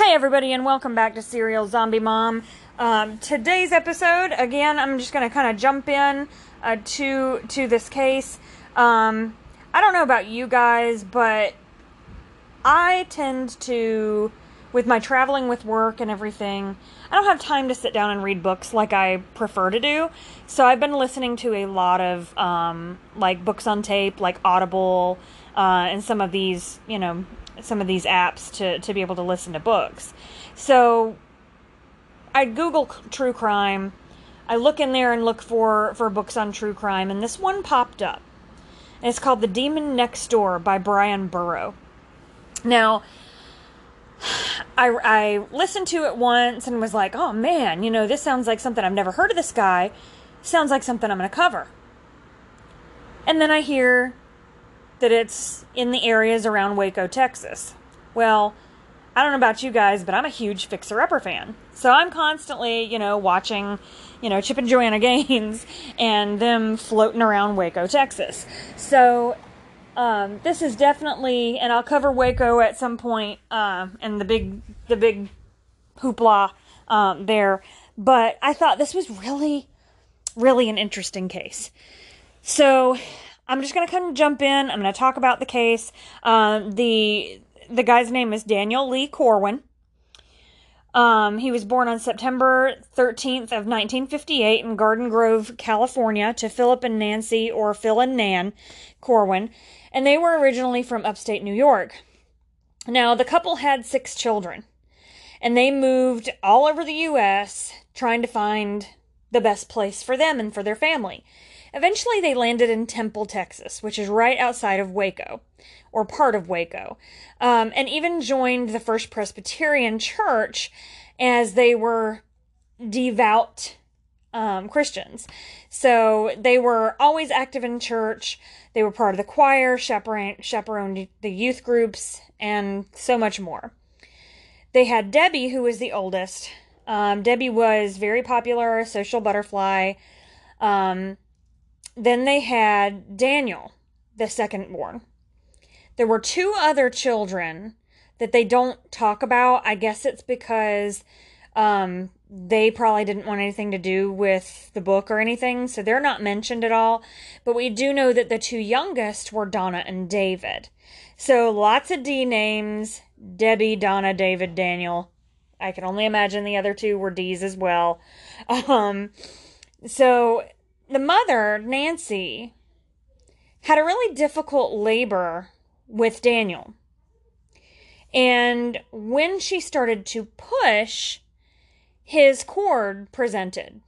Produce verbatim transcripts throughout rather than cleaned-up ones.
Hey everybody, and welcome back to Serial Zombie Mom. Um, today's episode, again, I'm just going to kind of jump in uh, to to this case. Um, I don't know about you guys, but I tend to, with my traveling with work and everything, I don't have time to sit down and read books like I prefer to do. So I've been listening to a lot of um, like books on tape, like Audible, uh, and some of these, you know, some of these apps to, to be able to listen to books. So I Google true crime. I look in there and look for, for books on true crime, and this one popped up. And it's called The Demon Next Door by Brian Burrow. Now, I, I listened to it once and was like, oh man, you know, this sounds like something I've never heard of this guy. Sounds like something I'm going to cover. And then I hear that it's in the areas around Waco, Texas. Well, I don't know about you guys, but I'm a huge Fixer Upper fan. So I'm constantly, you know, watching, you know, Chip and Joanna Gaines and them floating around Waco, Texas. So um, this is definitely, and I'll cover Waco at some point, uh, and the big, the big hoopla um, there. But I thought this was really, really an interesting case. So I'm just going to kind of jump in. I'm going to talk about the case. Um, the the guy's name is Daniel Lee Corwin. Um, he was born on September thirteenth of nineteen fifty-eight in Garden Grove, California, to Philip and Nancy, or Phil and Nan Corwin, and they were originally from upstate New York. Now, the couple had six children, and they moved all over the U S trying to find the best place for them and for their family. Eventually, they landed in Temple, Texas, which is right outside of Waco, or part of Waco, um, and even joined the First Presbyterian Church as they were devout um, Christians. So they were always active in church. They were part of the choir, chaperone, chaperoned the youth groups, and so much more. They had Debbie, who was the oldest. Um, Debbie was very popular, a social butterfly. Um... Then they had Daniel, the second born. There were two other children that they don't talk about. I guess it's because um, they probably didn't want anything to do with the book or anything, so they're not mentioned at all. But we do know that the two youngest were Donna and David. So lots of D names: Debbie, Donna, David, Daniel. I can only imagine the other two were D's as well. Um, so the mother, Nancy, had a really difficult labor with Daniel. And when she started to push, his cord presented.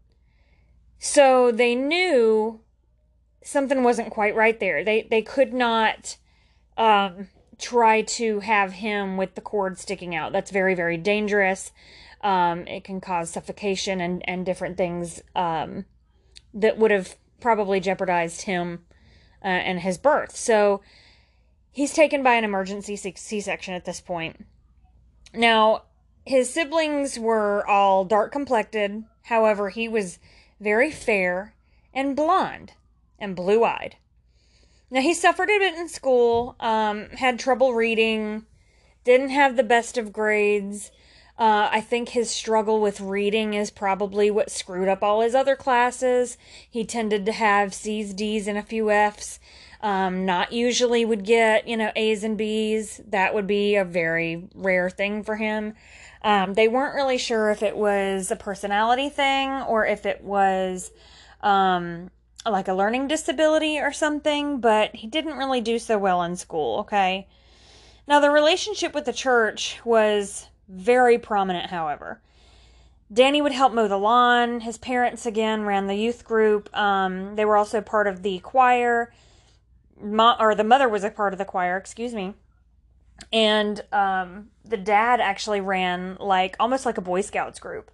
So they knew something wasn't quite right there. They they could not um, try to have him with the cord sticking out. That's very, very dangerous. Um, it can cause suffocation and, and different things um that would have probably jeopardized him uh, and his birth. So he's taken by an emergency C-section at this point. Now, his siblings were all dark-complected. However, he was very fair and blonde and blue-eyed. Now, he suffered a bit in school, um, had trouble reading, didn't have the best of grades. Uh, I think his struggle with reading is probably what screwed up all his other classes. He tended to have C's, D's, and a few F's. Um, not usually would get, you know, A's and B's. That would be a very rare thing for him. Um, they weren't really sure if it was a personality thing or if it was um, like a learning disability or something, but he didn't really do so well in school, okay? Now, the relationship with the church was very prominent, however. Danny would help mow the lawn. His parents, again, ran the youth group. Um, they were also part of the choir. Mo- or the mother was a part of the choir, excuse me. And um, the dad actually ran like almost like a Boy Scouts group.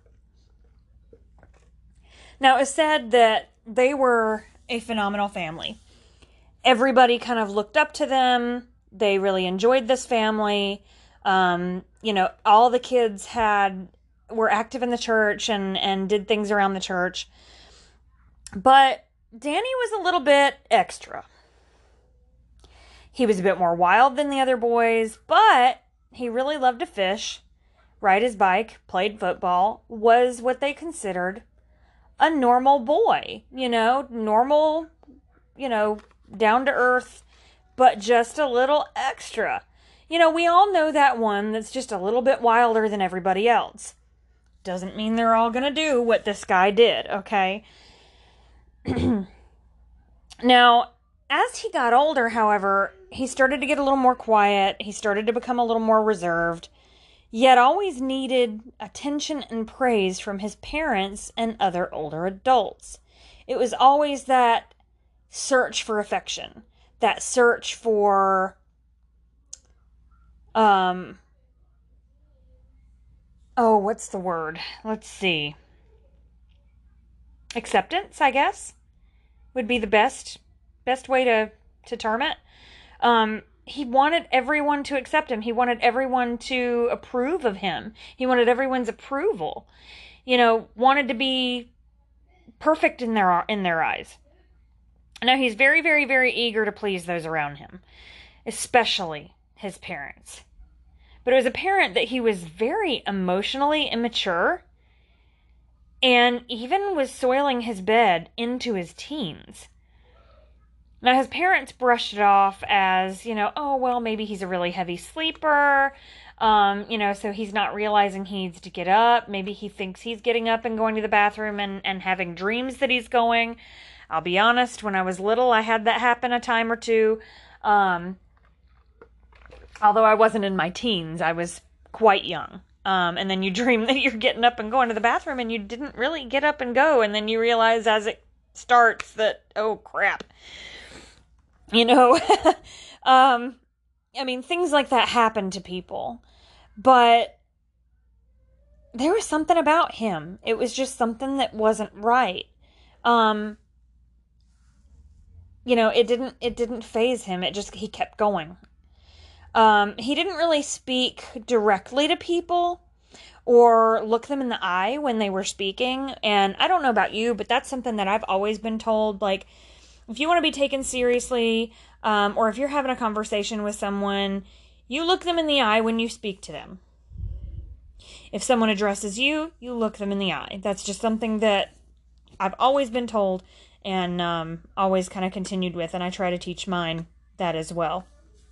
Now, it was said that they were a phenomenal family. Everybody kind of looked up to them. They really enjoyed this family. Um, you know, all the kids had, were active in the church and, and did things around the church. But Danny was a little bit extra. He was a bit more wild than the other boys, but he really loved to fish. ride his bike, played football, was what they considered a normal boy, you know, normal, you know, down to earth, but just a little extra. You know, we all know that one that's just a little bit wilder than everybody else. Doesn't mean they're all going to do what this guy did, okay? Now, as he got older, however, he started to get a little more quiet. He started to become a little more reserved, yet always needed attention and praise from his parents and other older adults. It was always that search for affection, that search for, um, oh, what's the word? Let's see. Acceptance, I guess, would be the best, best way to, to term it. Um, he wanted everyone to accept him. He wanted everyone to approve of him. He wanted everyone's approval. You know, wanted to be perfect in their, in their eyes. Now, he's very, very, very eager to please those around him, especially his parents. But it was apparent that he was very emotionally immature and even was soiling his bed into his teens. Now, his parents brushed it off as, you know, oh, well, maybe he's a really heavy sleeper, um, you know, so he's not realizing he needs to get up. Maybe he thinks he's getting up and going to the bathroom and, and having dreams that he's going. I'll be honest, when I was little, I had that happen a time or two. Um, although I wasn't in my teens, I was quite young. Um, and then you dream that you're getting up and going to the bathroom and you didn't really get up and go. And then you realize as it starts that, oh, crap. You know, um, I mean, things like that happen to people. But there was something about him. It was just something that wasn't right. Um, you know, it didn't, it didn't faze him. It just, he kept going. Um, he didn't really speak directly to people or look them in the eye when they were speaking. And I don't know about you, but that's something that I've always been told. Like, if you want to be taken seriously, um, or if you're having a conversation with someone, you look them in the eye when you speak to them. If someone addresses you, you look them in the eye. That's just something that I've always been told and um, always kind of continued with, and I try to teach mine that as well.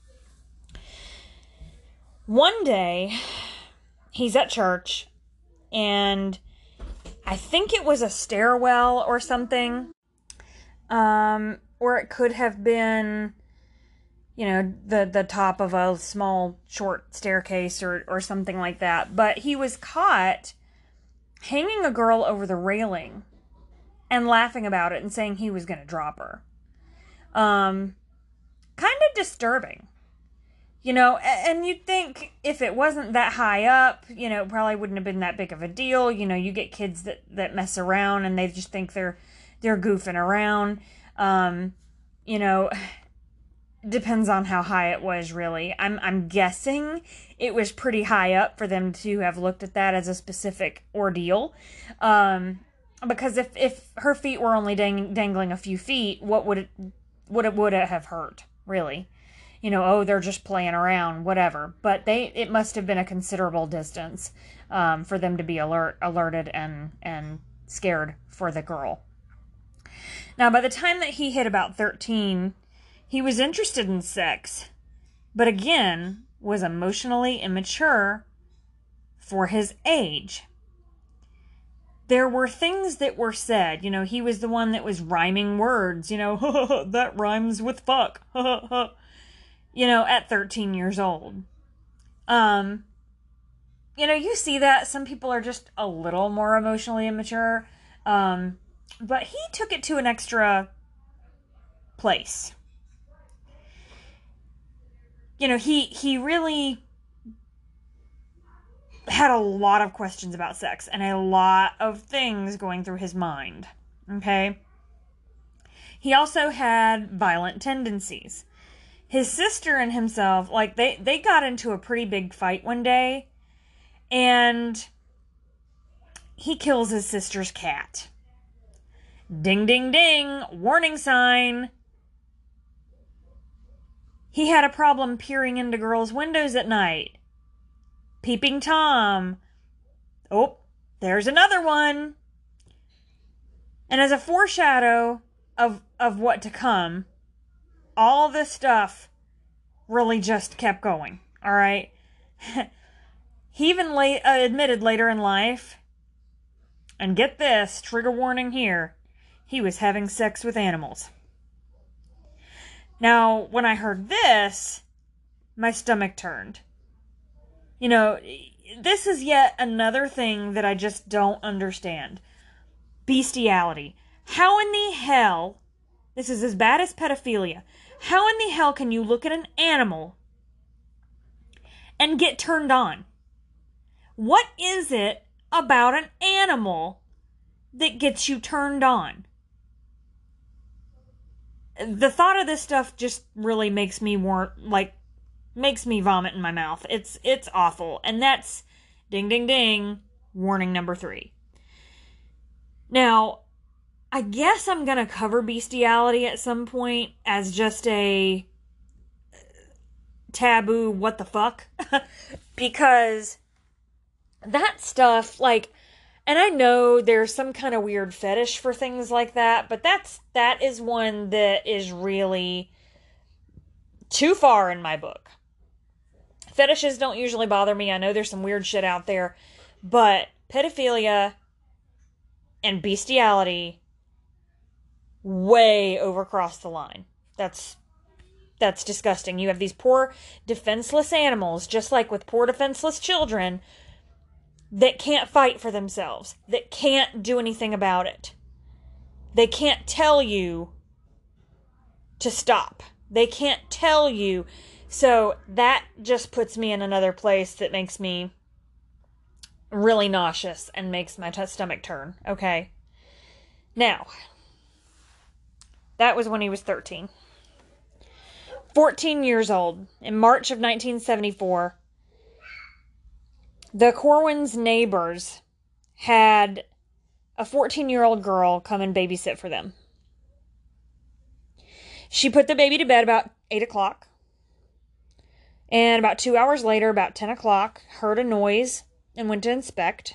One day, he's at church, and I think it was a stairwell or something, um, or it could have been, you know, the, the top of a small, short staircase or, or something like that. But he was caught hanging a girl over the railing and laughing about it and saying he was going to drop her. Um, kind of disturbing. You know, and you'd think if it wasn't that high up, you know, it probably wouldn't have been that big of a deal. You know, you get kids that, that mess around and they just think they're they're goofing around. Um, you know, depends on how high it was, really. I'm I'm guessing it was pretty high up for them to have looked at that as a specific ordeal. Um, because if, if her feet were only dang, dangling a few feet, what would it would it would it have hurt, really? You know, oh, they're just playing around, whatever. But they, it must have been a considerable distance um, for them to be alert, alerted and and scared for the girl. Now, by the time that he hit about thirteen, he was interested in sex, but again, was emotionally immature for his age. There were things that were said. You know, he was the one that was rhyming words. You know, that rhymes with fuck. You know, at thirteen years old. Um, you know, you see that. Some people are just a little more emotionally immature. Um, but he took it to an extra place. You know, he, he really had a lot of questions about sex and a lot of things going through his mind. Okay? He also had violent tendencies. His sister and himself, like, they, they got into a pretty big fight one day, and he kills his sister's cat. Ding, ding, ding, warning sign. He had a problem peering into girls' windows at night. Peeping Tom. Oh, there's another one. And as a foreshadow of, of what to come, all this stuff really just kept going. All right. He even late, uh, admitted later in life, and get this, trigger warning here, he was having sex with animals. Now, when I heard this, my stomach turned. You know, this is yet another thing that I just don't understand. Bestiality. How in the hell, this is as bad as pedophilia, how in the hell can you look at an animal and get turned on? What is it about an animal that gets you turned on? The thought of this stuff just really makes me war- like makes me vomit in my mouth. It's it's awful. And that's ding ding ding, warning number three. Now, I guess I'm going to cover bestiality at some point as just a taboo what the fuck because that stuff, like, and I know there's some kind of weird fetish for things like that, but that's, that is one that is really too far in my book. Fetishes don't usually bother me. I know there's some weird shit out there, but pedophilia and bestiality way overcross the line. That's, that's disgusting. You have these poor defenseless animals, just like with poor defenseless children, that can't fight for themselves, that can't do anything about it. They can't tell you to stop. They can't tell you. So that just puts me in another place that makes me really nauseous and makes my t- stomach turn. Okay. Now, that was when he was thirteen. fourteen years old, in March of nineteen seventy-four, the Corwins' neighbors had a fourteen-year-old girl come and babysit for them. She put the baby to bed about eight o'clock. And about two hours later, about ten o'clock, heard a noise and went to inspect.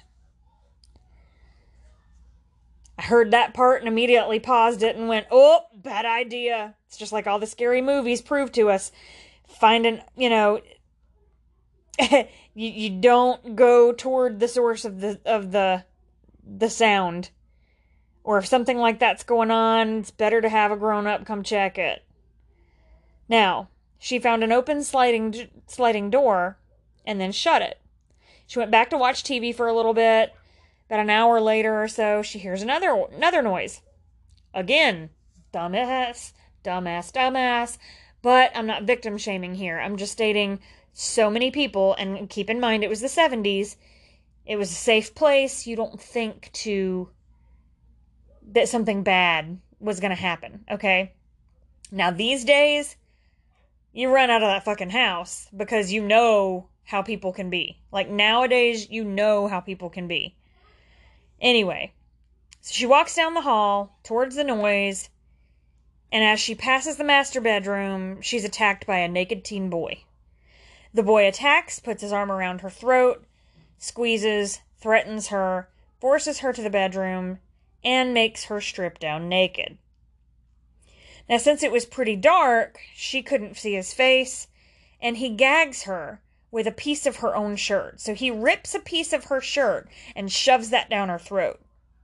I heard that part and immediately paused it and went, oh, bad idea. It's just like all the scary movies prove to us. Finding, you know... you, you don't go toward the source of the of the the sound. Or if something like that's going on, it's better to have a grown-up come check it. Now, she found an open sliding sliding door and then shut it. She went back to watch T V for a little bit. About an hour later or so, she hears another another noise. Again, dumbass, dumbass, dumbass. But I'm not victim shaming here. I'm just stating so many people, and keep in mind it was the seventies. It was a safe place. You don't think to that something bad was going to happen, okay? Now these days, you run out of that fucking house because you know how people can be. Like nowadays, you know how people can be. Anyway, so she walks down the hall towards the noise, and as she passes the master bedroom, she's attacked by a naked teen boy. The boy attacks, puts his arm around her throat, squeezes, threatens her, forces her to the bedroom, and makes her strip down naked. Now, since it was pretty dark, she couldn't see his face, and he gags her with a piece of her own shirt. So he rips a piece of her shirt and shoves that down her throat.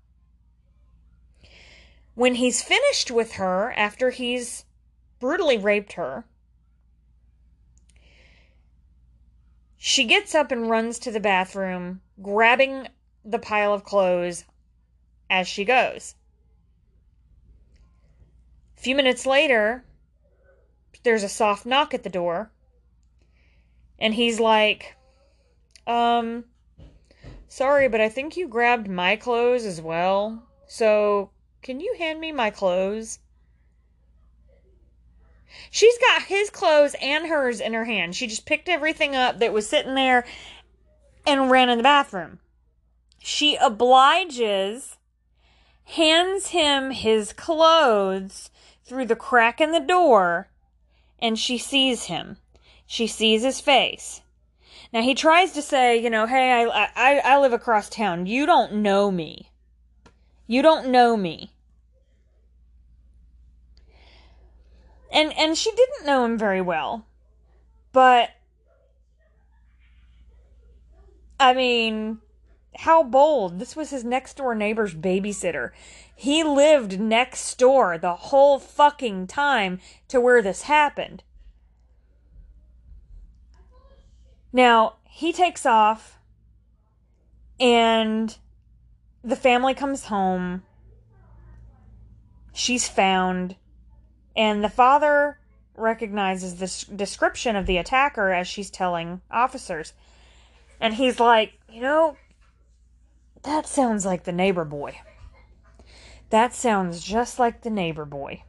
When he's finished with her, after he's brutally raped her, she gets up and runs to the bathroom, grabbing the pile of clothes as she goes. A few minutes later, there's a soft knock at the door. And he's like, um, sorry, but I think you grabbed my clothes as well. So, can you hand me my clothes? She's got his clothes and hers in her hand. She just picked everything up that was sitting there and ran in the bathroom. She obliges, hands him his clothes through the crack in the door, and she sees him. She sees his face. Now, he tries to say, you know, hey, I, I, I live across town. You don't know me. You don't know me. And, and she didn't know him very well. But, I mean, how bold. This was his next door neighbor's babysitter. He lived next door the whole fucking time to where this happened. Now, he takes off, and the family comes home. She's found, and the father recognizes the description of the attacker as she's telling officers. And he's like, you know, that sounds like the neighbor boy. That sounds just like the neighbor boy.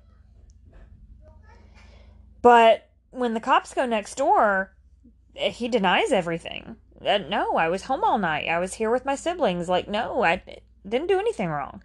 But when the cops go next door, he denies everything. Uh, no, I was home all night. I was here with my siblings. Like, no, I didn't do anything wrong.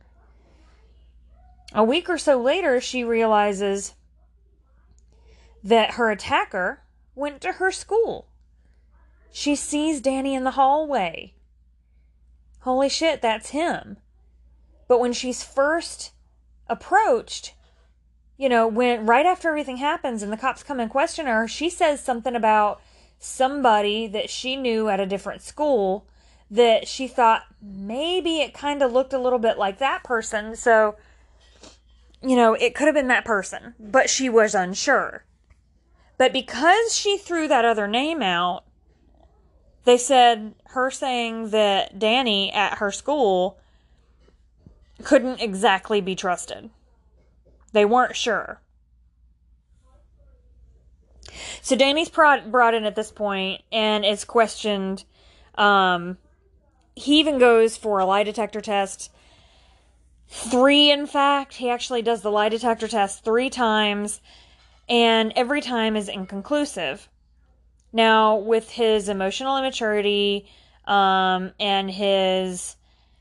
A week or so later, she realizes that her attacker went to her school. She sees Danny in the hallway. Holy shit, that's him. But when she's first approached, you know, when right after everything happens and the cops come and question her, she says something about somebody that she knew at a different school that she thought maybe it kind of looked a little bit like that person. So, you know, it could have been that person, but she was unsure. But because she threw that other name out, they said her saying that Danny at her school couldn't exactly be trusted. They weren't sure. So Danny's brought in at this point and is questioned. Um, he even goes for a lie detector test. Three, in fact. He actually does the lie detector test three times. And every time is inconclusive. Now, with his emotional immaturity um, and his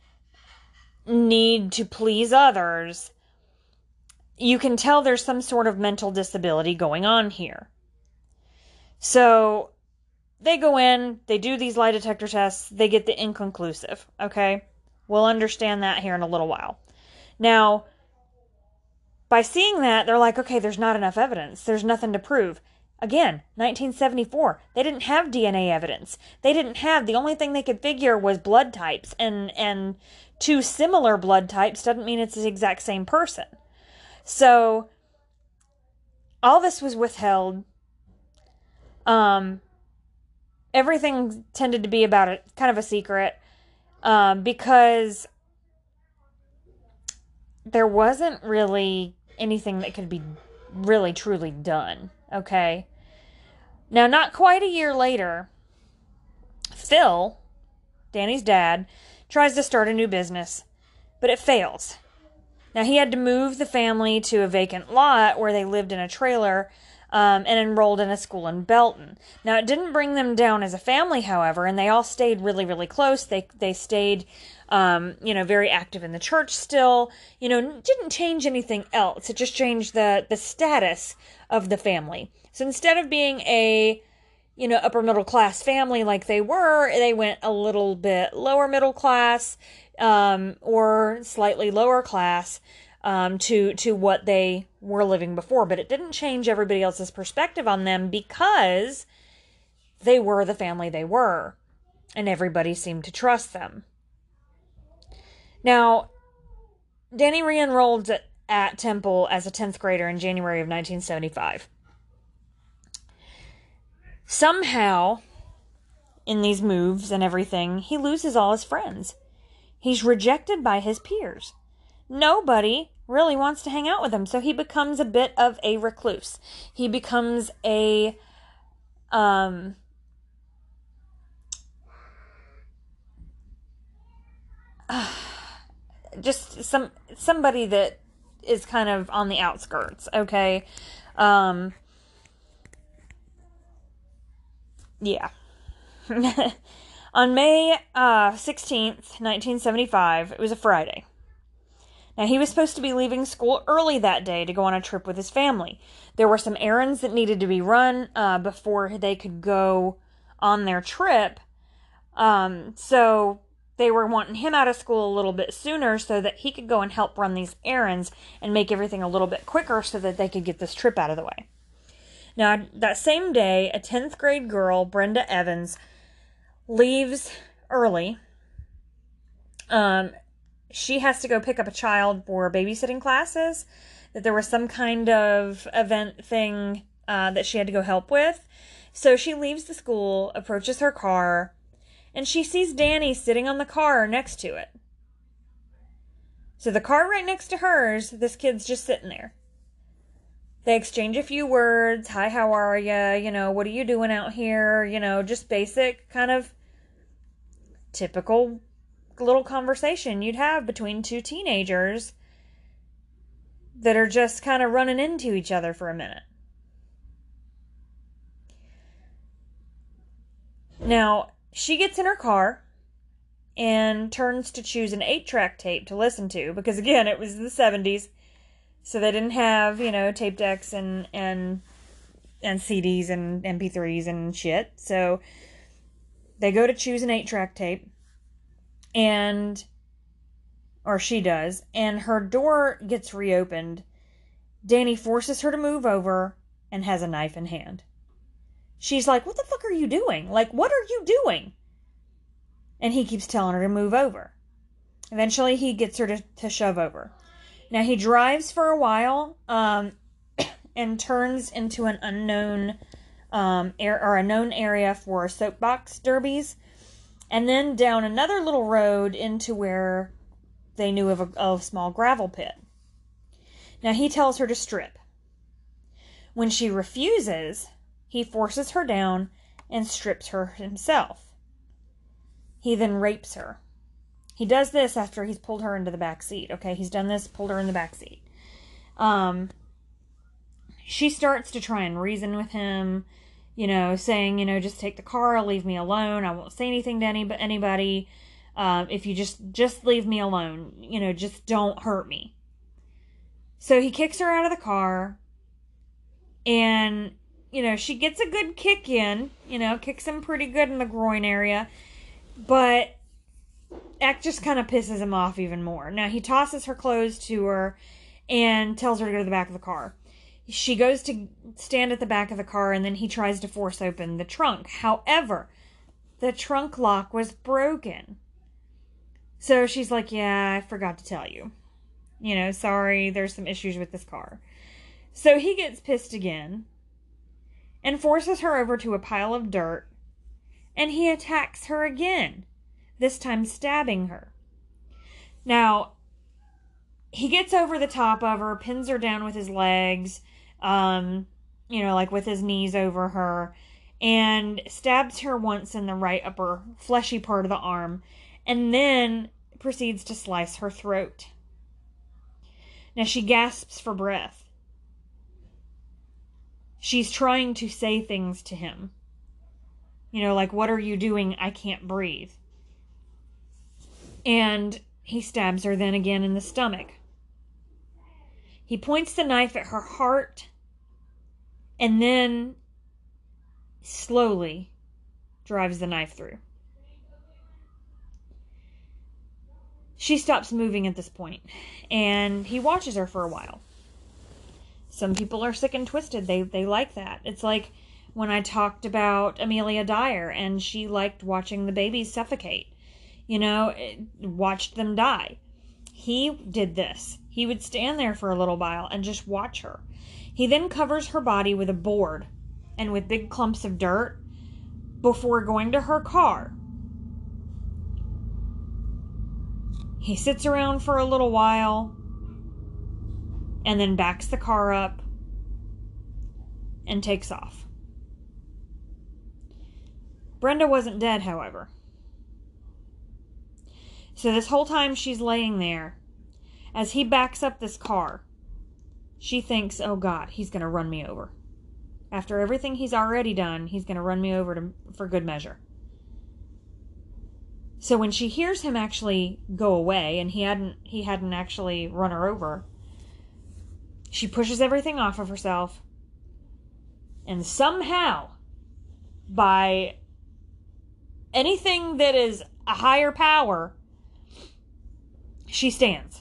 need to please others, you can tell there's some sort of mental disability going on here. So, they go in, they do these lie detector tests, they get the inconclusive, okay? We'll understand that here in a little while. Now, by seeing that, they're like, okay, there's not enough evidence. There's nothing to prove. Again, nineteen seventy-four, they didn't have D N A evidence. They didn't have, the only thing they could figure was blood types. And, and two similar blood types doesn't mean it's the exact same person. So, all this was withheld. Um, everything tended to be about it, kind of a secret. Um, because there wasn't really anything that could be really truly done. Okay. Now, not quite a year later, Phil, Danny's dad, tries to start a new business, but it fails. Now, he had to move the family to a vacant lot where they lived in a trailer um, and enrolled in a school in Belton. Now, it didn't bring them down as a family, however, and they all stayed really, really close. They they stayed, um, you know, very active in the church still. You know, didn't change anything else. It just changed the, the status of the family. So instead of being a, you know, upper middle class family like they were, they went a little bit lower middle class, um, or slightly lower class, um, to, to what they were living before. But it didn't change everybody else's perspective on them because they were the family they were. And everybody seemed to trust them. Now, Danny re-enrolled at, at Temple as a tenth grader in January of nineteen seventy-five. Somehow, in these moves and everything, he loses all his friends. He's rejected by his peers. Nobody really wants to hang out with him, so he becomes a bit of a recluse. He becomes a, um, uh, just some somebody that is kind of on the outskirts, okay? Um, yeah. On May uh, sixteenth, nineteen seventy-five, it was a Friday. Now, he was supposed to be leaving school early that day to go on a trip with his family. There were some errands that needed to be run uh, before they could go on their trip. Um, so they were wanting him out of school a little bit sooner so that he could go and help run these errands and make everything a little bit quicker so that they could get this trip out of the way. Now, that same day, a tenth grade girl, Brenda Evans, leaves early. Um, she has to go pick up a child for babysitting classes, that there was some kind of event thing uh, that she had to go help with. So she leaves the school, approaches her car, and she sees Danny sitting on the car next to it. So the car right next to hers, this kid's just sitting there. They exchange a few words. Hi, how are you? You know, what are you doing out here? You know, just basic kind of typical little conversation you'd have between two teenagers that are just kind of running into each other for a minute. Now, she gets in her car and turns to choose an eight-track tape to listen to, because again, it was the seventies, so they didn't have, you know, tape decks and and and C Ds and M P threes and shit. So they go to choose an eight-track tape, and or she does, and her door gets reopened. Danny forces her to move over and has a knife in hand. She's like, what the fuck are you doing? Like, what are you doing? And he keeps telling her to move over. Eventually, he gets her to, to shove over. Now, he drives for a while um, and turns into an unknown um, air, or a known area for soapbox derbies. And then down another little road into where they knew of a, of a small gravel pit. Now, he tells her to strip. When she refuses, he forces her down and strips her himself. He then rapes her. He does this after he's pulled her into the back seat. Okay, he's done this, pulled her in the back seat. Um, she starts to try and reason with him, you know, saying, you know, just take the car, leave me alone. I won't say anything to any anybody. Um, if you just just leave me alone, you know, just don't hurt me. So he kicks her out of the car, and you know, she gets a good kick in, you know, kicks him pretty good in the groin area, but that just kind of pisses him off even more. Now, he tosses her clothes to her and tells her to go to the back of the car. She goes to stand at the back of the car, and then he tries to force open the trunk. However, the trunk lock was broken. So she's like, yeah, I forgot to tell you. You know, sorry, there's some issues with this car. So he gets pissed again and forces her over to a pile of dirt, and he attacks her again, this time stabbing her. Now, he gets over the top of her, pins her down with his legs, um, you know, like with his knees over her, and stabs her once in the right upper fleshy part of the arm, and then proceeds to slice her throat. Now, she gasps for breath. She's trying to say things to him. You know, like, what are you doing? I can't breathe. And he stabs her then again in the stomach. He points the knife at her heart and then slowly drives the knife through. She stops moving at this point, and he watches her for a while. Some people are sick and twisted. They they like that. It's like when I talked about Amelia Dyer, and she liked watching the babies suffocate. You know, watched them die. He did this. He would stand there for a little while and just watch her. He then covers her body with a board and with big clumps of dirt before going to her car. He sits around for a little while and then backs the car up and takes off. Brenda wasn't dead, however. So this whole time she's laying there, as he backs up this car, she thinks, oh God, he's going to run me over. After everything he's already done, he's going to run me over to, for good measure. So when she hears him actually go away, and he hadn't he hadn't actually run her over, she pushes everything off of herself, and somehow, by anything that is a higher power, she stands.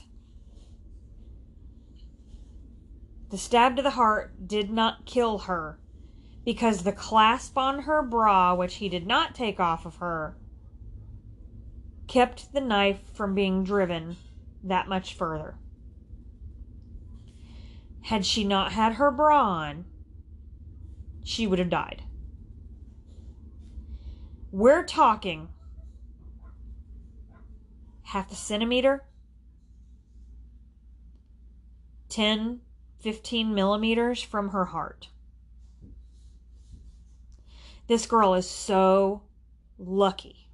The stab to the heart did not kill her because the clasp on her bra, which he did not take off of her, kept the knife from being driven that much further. Had she not had her bra on, she would have died. We're talking half a centimeter, ten, fifteen millimeters from her heart. This girl is so lucky.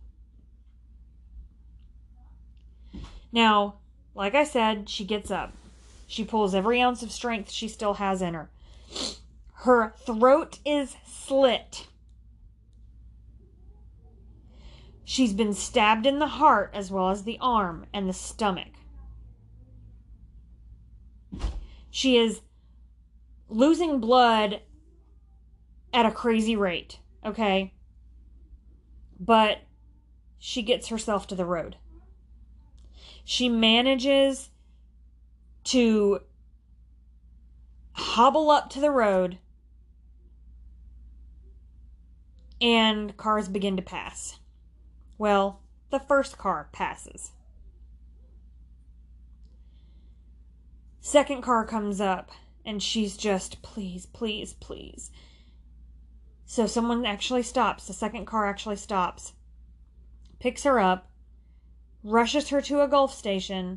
Now, like I said, she gets up. She pulls every ounce of strength she still has in her. Her throat is slit. She's been stabbed in the heart as well as the arm and the stomach. She is losing blood at a crazy rate, okay? But she gets herself to the road. She manages to hobble up to the road, and cars begin to pass. Well, the first car passes. Second car comes up, and she's just, please, please, please. So someone actually stops. The second car actually stops, picks her up, rushes her to a Gulf station,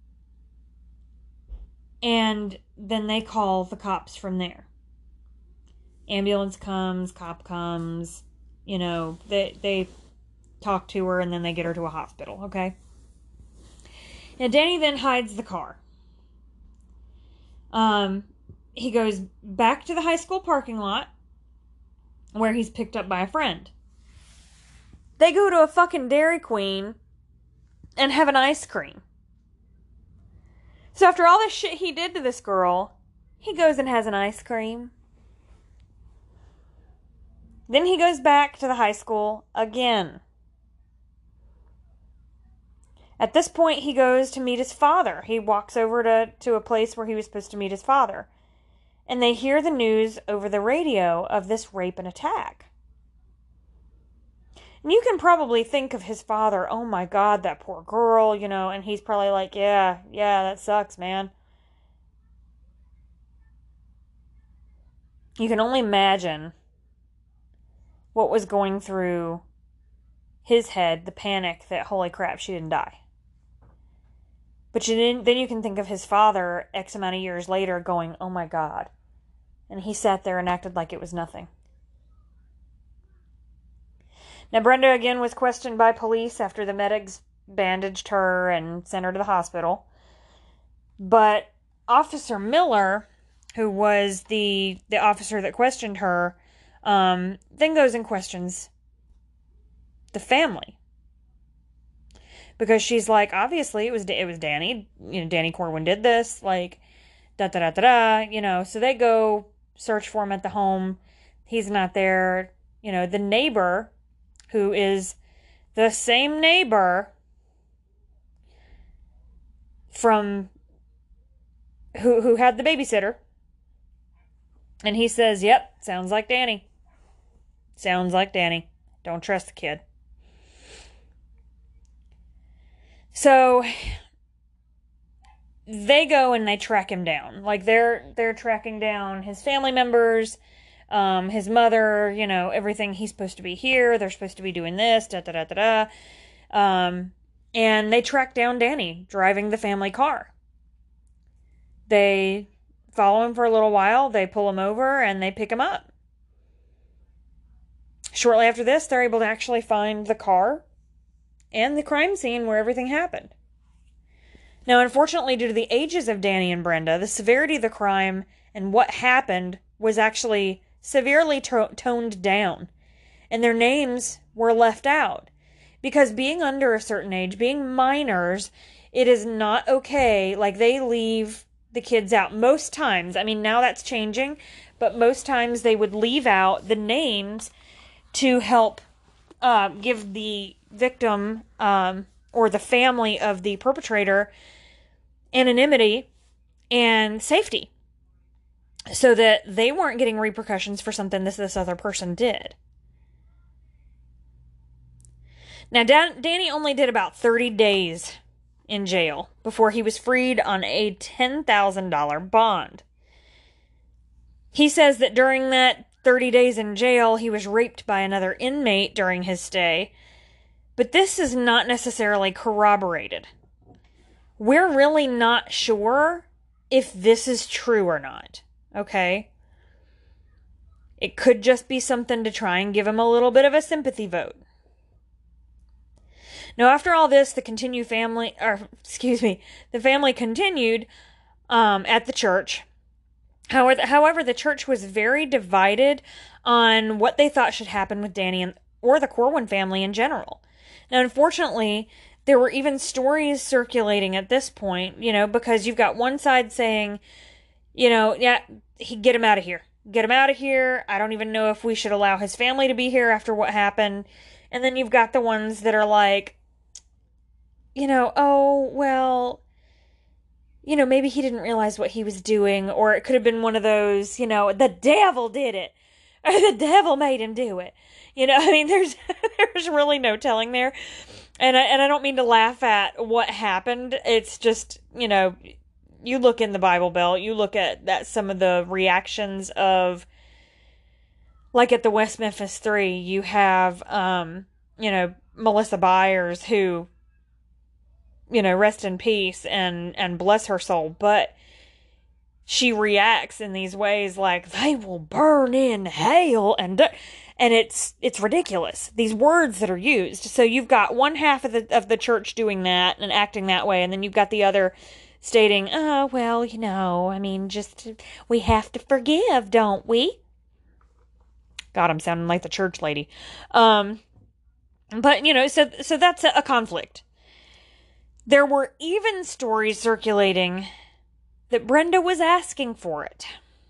and then they call the cops from there. Ambulance comes, cop comes, you know, they they talk to her, and then they get her to a hospital, okay? Now, Danny then hides the car. Um, he goes back to the high school parking lot, where he's picked up by a friend. They go to a fucking Dairy Queen and have an ice cream. So after all this shit he did to this girl, he goes and has an ice cream. Then he goes back to the high school again. At this point, he goes to meet his father. He walks over to, to a place where he was supposed to meet his father. And they hear the news over the radio of this rape and attack. And you can probably think of his father, oh my God, that poor girl, you know, and he's probably like, yeah, yeah, that sucks, man. You can only imagine what was going through his head, the panic that, holy crap, she didn't die. But you didn't, then you can think of his father X amount of years later going, oh my God. And he sat there and acted like it was nothing. Now, Brenda again was questioned by police after the medics bandaged her and sent her to the hospital. But Officer Miller, who was the the officer that questioned her, um, then goes and questions the family. Because she's like, obviously, it was it was Danny. You know, Danny Corwin did this. Like, da da da da da. You know, so they go search for him at the home. He's not there. You know, the neighbor, who is the same neighbor from who who had the babysitter. And he says, yep, sounds like Danny. Sounds like Danny. Don't trust the kid. So they go and they track him down. Like they're they're tracking down his family members, um, his mother, you know, everything. He's supposed to be here. They're supposed to be doing this, da da da da da. Um, and they track down Danny driving the family car. They follow him for a little while. They pull him over and they pick him up. Shortly after this, they're able to actually find the car and the crime scene where everything happened. Now, unfortunately, due to the ages of Danny and Brenda, the severity of the crime and what happened was actually severely to- toned down. And their names were left out. Because being under a certain age, being minors, it is not okay. Like, they leave the kids out most times. I mean, now that's changing. But most times they would leave out the names to help uh, give the victim um, or the family of the perpetrator anonymity and safety so that they weren't getting repercussions for something this this other person did. Now, Dan- Danny only did about thirty days in jail before he was freed on a ten thousand dollars bond. He says that during that thirty days in jail, he was raped by another inmate during his stay, but this is not necessarily corroborated. We're really not sure if this is true or not, okay? It could just be something to try and give him a little bit of a sympathy vote. Now, after all this, the continue family, or excuse me, the family continued um, at the church. However, however, the church was very divided on what they thought should happen with Danny and or the Corwin family in general. Now, unfortunately, there were even stories circulating at this point, you know, because you've got one side saying, you know, yeah, he, get him out of here. Get him out of here. I don't even know if we should allow his family to be here after what happened. And then you've got the ones that are like, you know, oh, well, you know, maybe he didn't realize what he was doing, or it could have been one of those, you know, the devil did it, or the devil made him do it. You know, I mean, there's there's really no telling there. And I, and I don't mean to laugh at what happened. It's just, you know, you look in the Bible Belt, you look at that some of the reactions of, like at the West Memphis Three, you have, um, you know, Melissa Byers, who, you know, rest in peace and, and bless her soul, but she reacts in these ways like, they will burn in hell, and and it's it's ridiculous, these words that are used. So you've got one half of the of the church doing that and acting that way, and then you've got the other stating, oh, well, you know, I mean, just, we have to forgive, don't we? God, I'm sounding like the church lady. Um, but, you know, so so that's a, a conflict. There were even stories circulating that Brenda was asking for it.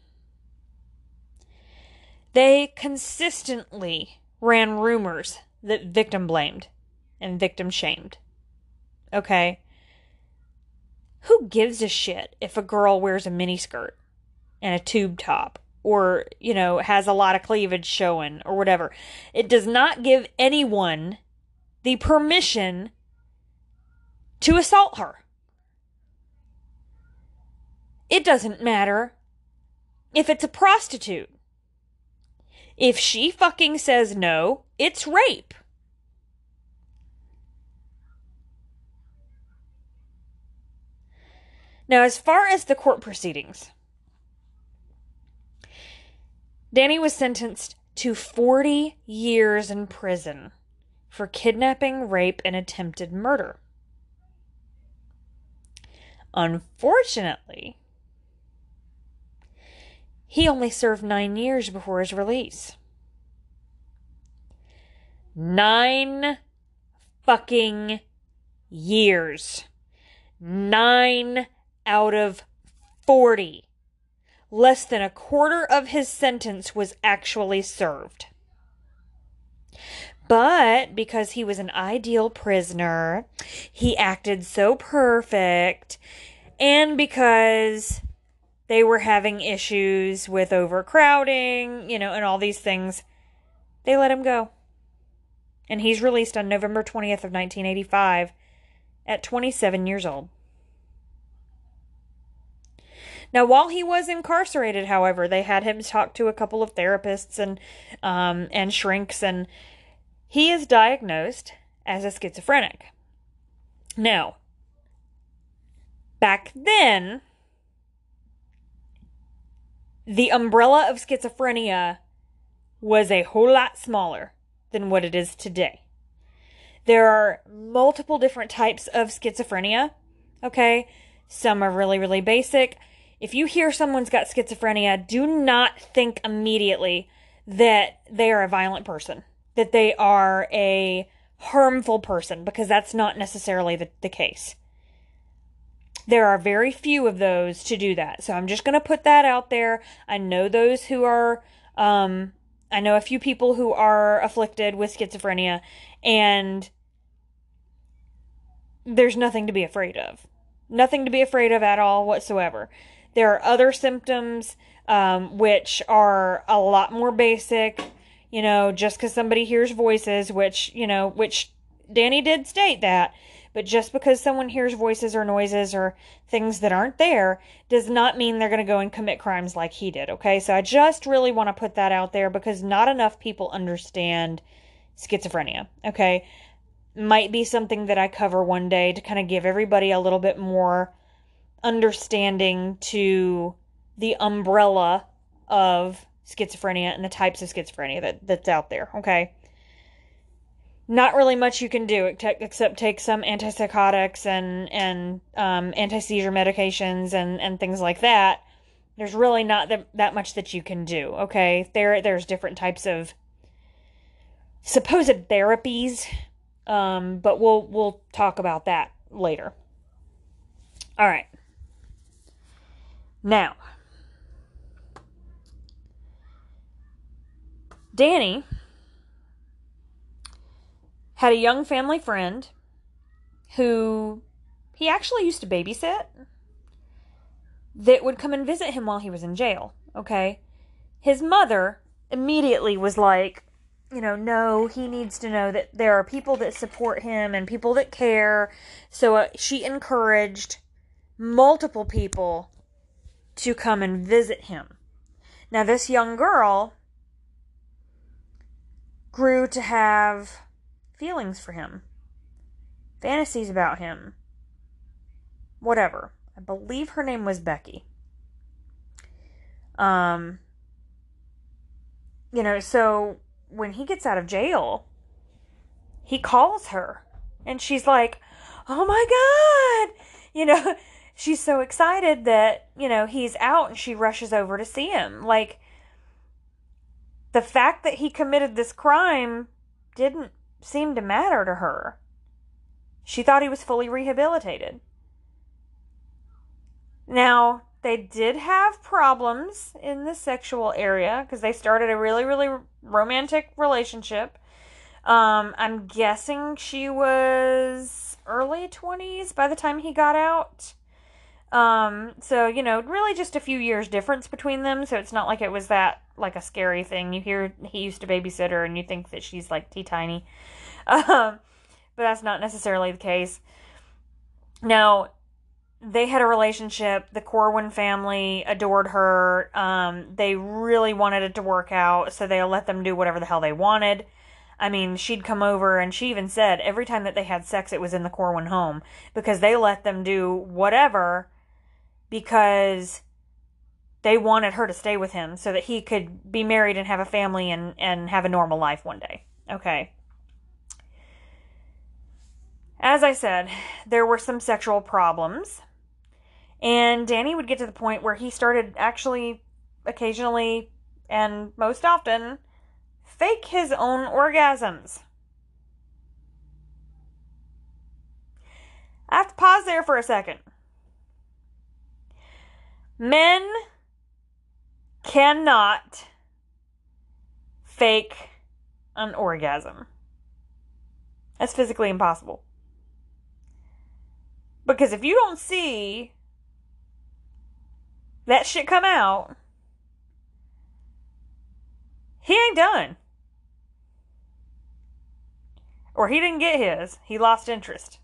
They consistently ran rumors that victim blamed and victim shamed. Okay? Who gives a shit if a girl wears a miniskirt and a tube top, or, you know, has a lot of cleavage showing or whatever? It does not give anyone the permission to assault her. It doesn't matter if it's a prostitute. If she fucking says no, it's rape. Now, as far as the court proceedings, Danny was sentenced to forty years in prison for kidnapping, rape, and attempted murder. Unfortunately, he only served nine years before his release. Nine fucking years. Nine out of forty. Less than a quarter of his sentence was actually served. But because he was an ideal prisoner, he acted so perfect, and because they were having issues with overcrowding, you know, and all these things, they let him go. And he's released on November twentieth of nineteen eighty-five at twenty-seven years old. Now, while he was incarcerated, however, they had him talk to a couple of therapists and um, and shrinks, and he is diagnosed as a schizophrenic. Now, back then, the umbrella of schizophrenia was a whole lot smaller than what it is today. There are multiple different types of schizophrenia, okay? Some are really, really basic. If you hear someone's got schizophrenia, do not think immediately that they are a violent person, that they are a harmful person, because that's not necessarily the, the case. There are very few of those to do that. So I'm just going to put that out there. I know those who are, um, I know a few people who are afflicted with schizophrenia, and there's nothing to be afraid of. Nothing to be afraid of at all whatsoever. There are other symptoms, um, which are a lot more basic. You know, just because somebody hears voices, which, you know, which Danny did state that, but just because someone hears voices or noises or things that aren't there does not mean they're going to go and commit crimes like he did, okay? So I just really want to put that out there because not enough people understand schizophrenia, okay? Might be something that I cover one day to kind of give everybody a little bit more understanding to the umbrella of schizophrenia and the types of schizophrenia that, that's out there, okay? Not really much you can do except take some antipsychotics and, and um, anti-seizure medications and, and things like that. There's really not that, that much that you can do, okay? There, there's different types of supposed therapies, um, but we'll, we'll talk about that later. All right. Now, Danny had a young family friend who he actually used to babysit that would come and visit him while he was in jail, okay? His mother immediately was like, you know, no, he needs to know that there are people that support him and people that care. So uh, she encouraged multiple people to come and visit him. Now, this young girl grew to have feelings for him, fantasies about him, whatever. I believe her name was Becky. Um, you know, so when he gets out of jail, he calls her, and she's like, oh my God! You know, she's so excited that, you know, he's out, and she rushes over to see him. Like, the fact that he committed this crime didn't seemed to matter to her. She thought he was fully rehabilitated. Now, they did have problems in the sexual area because they started a really, really romantic relationship. Um, I'm guessing she was early twenties by the time he got out. Um, so, you know, really just a few years difference between them. So it's not like it was that, like, a scary thing. You hear he used to babysit her and you think that she's, like, teeny-tiny. Um, but that's not necessarily the case. Now, they had a relationship. The Corwin family adored her. Um, they really wanted it to work out, so they let them do whatever the hell they wanted. I mean, she'd come over, and she even said every time that they had sex, it was in the Corwin home, because they let them do whatever, because they wanted her to stay with him so that he could be married and have a family and, and have a normal life one day. Okay. As I said, there were some sexual problems, and Danny would get to the point where he started actually occasionally and most often fake his own orgasms. I have to pause there for a second. Men cannot fake an orgasm. That's physically impossible. Because if you don't see that shit come out, he ain't done. Or he didn't get his. He lost interest.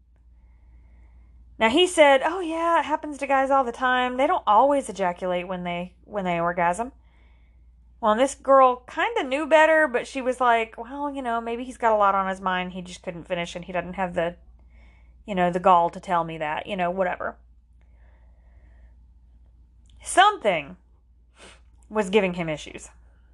Now he said, oh yeah, it happens to guys all the time. They don't always ejaculate when they when they orgasm. Well, and this girl kind of knew better, but she was like, well, you know, maybe he's got a lot on his mind. He just couldn't finish and he doesn't have the, you know, the gall to tell me that, you know, whatever. Something was giving him issues.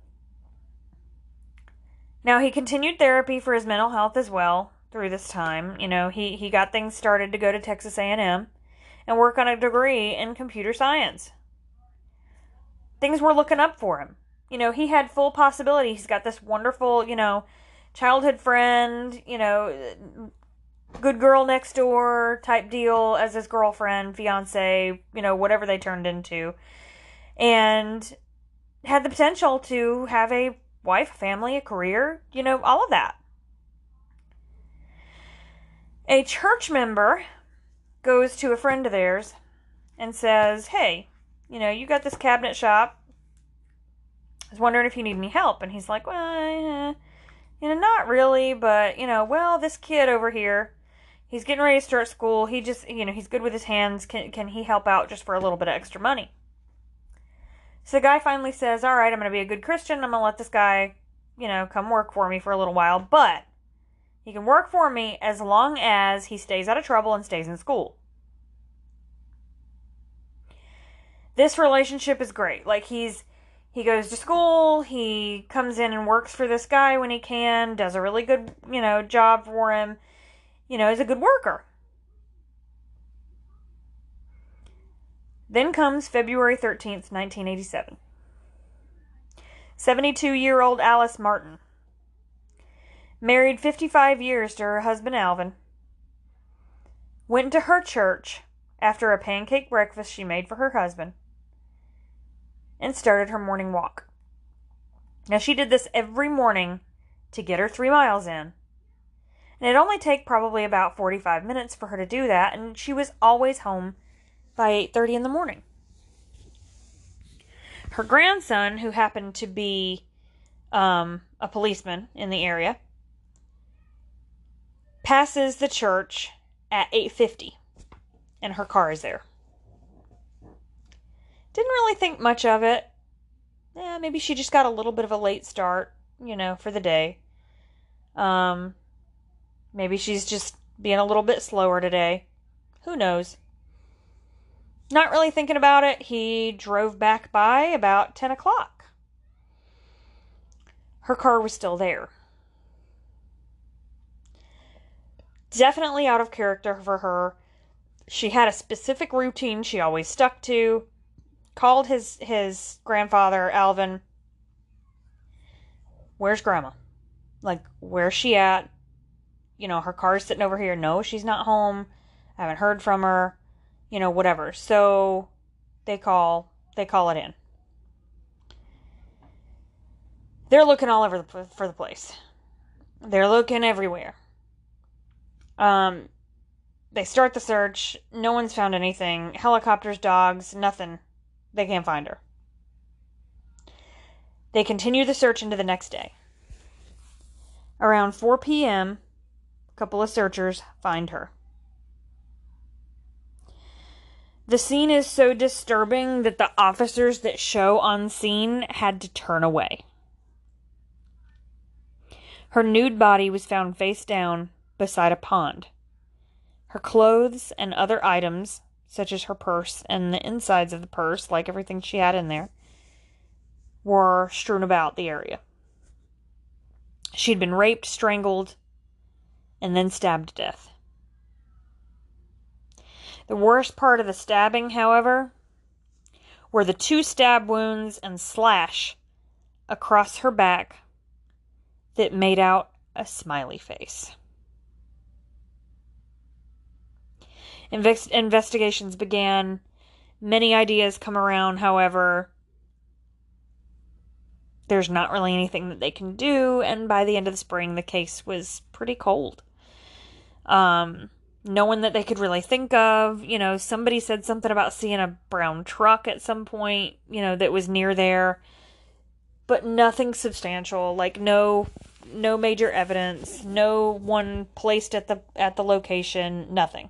Now, he continued therapy for his mental health as well through this time. You know, he, he got things started to go to Texas A and M and work on a degree in computer science. Things were looking up for him. You know, he had full possibility. He's got this wonderful, you know, childhood friend, you know, good girl next door type deal as his girlfriend, fiance, you know, whatever they turned into. And had the potential to have a wife, family, a career, you know, all of that. A church member goes to a friend of theirs and says, hey, you know, you got this cabinet shop. I was wondering if you need any help. And he's like, well, eh, you know, not really, but, you know, well, this kid over here, he's getting ready to start school. He just, you know, he's good with his hands. Can, can he help out just for a little bit of extra money? So the guy finally says, all right, I'm going to be a good Christian. I'm going to let this guy, you know, come work for me for a little while. But he can work for me as long as he stays out of trouble and stays in school. This relationship is great. Like, he's, he goes to school, he comes in and works for this guy when he can, does a really good, you know, job for him, you know, is a good worker. Then comes February thirteenth, nineteen eighty-seven. seventy-two-year-old Alice Martin, married fifty-five years to her husband Alvin, went to her church after a pancake breakfast she made for her husband, and started her morning walk. Now, she did this every morning to get her three miles in. And it'd only take probably about forty-five minutes for her to do that, and she was always home by eight thirty in the morning. Her grandson, who happened to be um, a policeman in the area, passes the church at eight fifty, and her car is there. Didn't really think much of it. Eh, maybe she just got a little bit of a late start, you know, for the day. Um, maybe she's just being a little bit slower today. Who knows? Not really thinking about it. He drove back by about ten o'clock. Her car was still there. Definitely out of character for her. She had a specific routine she always stuck to. Called his, his grandfather, Alvin. Where's Grandma? Like, where's she at? You know, her car's sitting over here. No, she's not home. I haven't heard from her. You know, whatever. So, they call, they call it in. They're looking all over the, for the place. They're looking everywhere. Um, they start the search. No one's found anything. Helicopters, dogs, nothing. They can't find her. They continue the search into the next day. Around four p.m., a couple of searchers find her. The scene is so disturbing that the officers that show on scene had to turn away. Her nude body was found face down beside a pond. Her clothes and other items, such as her purse and the insides of the purse, like everything she had in there, were strewn about the area. She'd been raped, strangled, and then stabbed to death. The worst part of the stabbing, however, were the two stab wounds and slash across her back that made out a smiley face. Invest- investigations began. Many ideas come around, however. There's not really anything that they can do, and by the end of the spring, the case was pretty cold. Um, no one that they could really think of. You know, somebody said something about seeing a brown truck at some point, you know, that was near there, but nothing substantial. Like, no, no major evidence, no one placed at the at the location, nothing.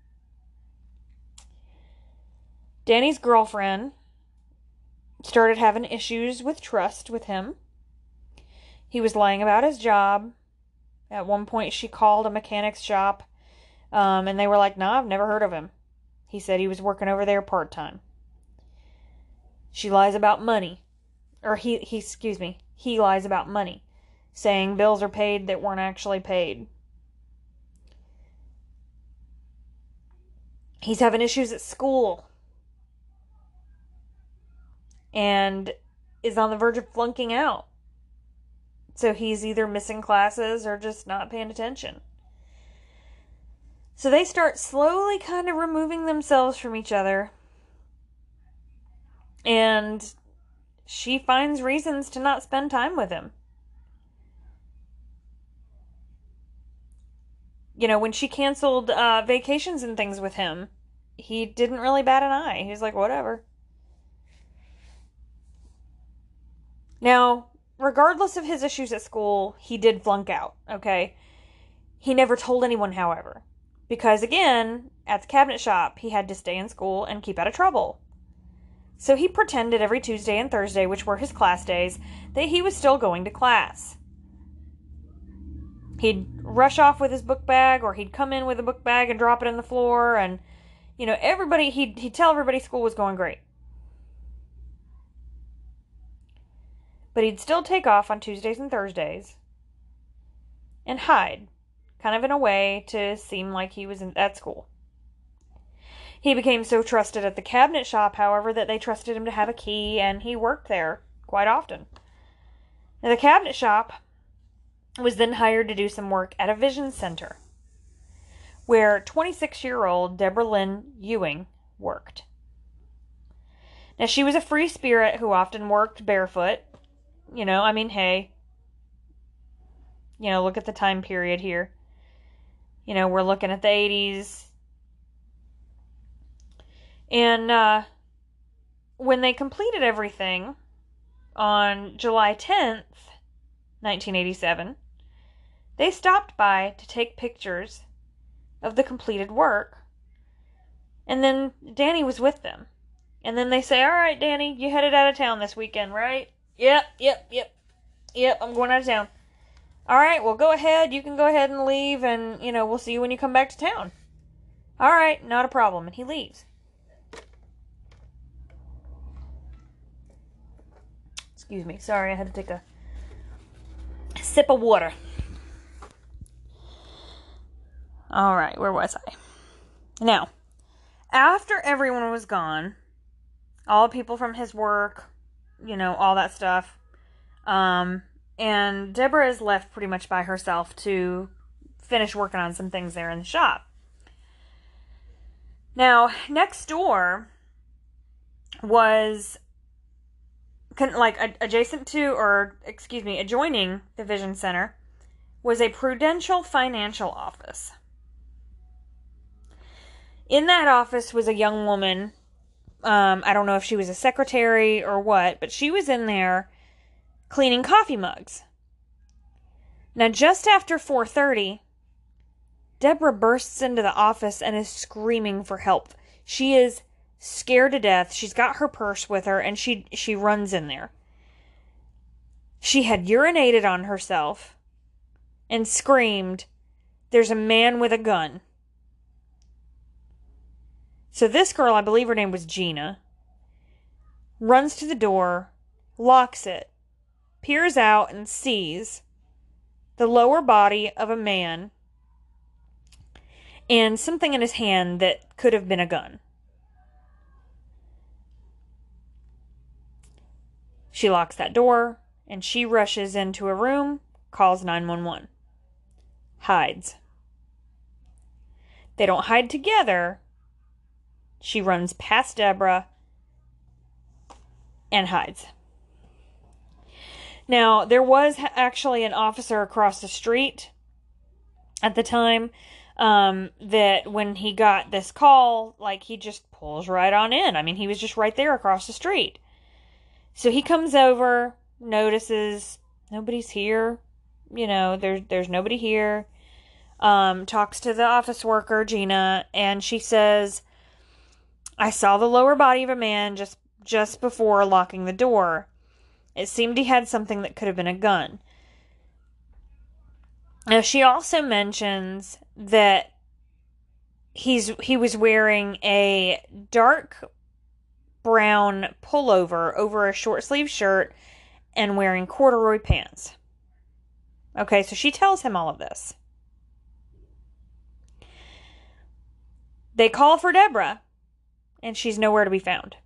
Danny's girlfriend started having issues with trust with him. He was lying about his job. At one point, she called a mechanic's shop, um, and they were like, "Nah, I've never heard of him." He said he was working over there part-time. She lies about money. Or he, he, excuse me, he lies about money, saying bills are paid that weren't actually paid. He's having issues at school. And is on the verge of flunking out. So he's either missing classes or just not paying attention. So they start slowly kind of removing themselves from each other. And she finds reasons to not spend time with him. you know, when she canceled uh, vacations and things with him, he didn't really bat an eye. He was like, whatever. Now, regardless of his issues at school, he did flunk out, okay? He never told anyone, however, because, again, at the cabinet shop, he had to stay in school and keep out of trouble. So he pretended every Tuesday and Thursday, which were his class days, that he was still going to class. He'd rush off with his book bag, or he'd come in with a book bag and drop it on the floor, and, you know, everybody, he'd, he'd tell everybody school was going great. But he'd still take off on Tuesdays and Thursdays and hide, kind of in a way to seem like he was in, at school. He became so trusted at the cabinet shop, however, that they trusted him to have a key, and he worked there quite often. Now, the cabinet shop was then hired to do some work at a vision center, where twenty-six-year-old Deborah Lynn Ewing worked. Now, she was a free spirit who often worked barefoot. You know, I mean, hey, you know, look at the time period here. You know, we're looking at the eighties. And uh, when they completed everything on July tenth, nineteen eighty-seven, they stopped by to take pictures of the completed work. And then Danny was with them. And then they say, all right, Danny, you headed out of town this weekend, right? Yep, yep, yep. Yep, I'm going out of town. All right, well, go ahead. You can go ahead and leave, and, you know, we'll see you when you come back to town. All right, not a problem. And he leaves. Excuse me. Sorry, I had to take a sip of water. All right, where was I? Now, after everyone was gone, all the people from his work, you know, all that stuff, um, and Deborah is left pretty much by herself to finish working on some things there in the shop. Now, next door was like adjacent to, or excuse me, adjoining the Vision Center was a Prudential Financial office. In that office was a young woman. Um, I don't know if she was a secretary or what, but she was in there cleaning coffee mugs. Now, just after four thirty, Deborah bursts into the office and is screaming for help. She is scared to death. She's got her purse with her, and she, she runs in there. She had urinated on herself and screamed, "There's a man with a gun." So this girl, I believe her name was Gina, runs to the door, locks it, peers out, and sees the lower body of a man and something in his hand that could have been a gun. She locks that door, and she rushes into a room, calls nine one one. Hides. They don't hide together. She runs past Deborah and hides. Now, there was actually an officer across the street at the time um, that when he got this call, like, he just pulls right on in. I mean, he was just right there across the street. So he comes over, notices nobody's here. You know, there's, there's nobody here. Um, talks to the office worker, Gina, and she says, "I saw the lower body of a man just, just before locking the door. It seemed he had something that could have been a gun." Now, she also mentions that he's he was wearing a dark brown pullover over a short sleeve shirt and wearing corduroy pants. Okay, so she tells him all of this. They call for Deborah, and she's nowhere to be found.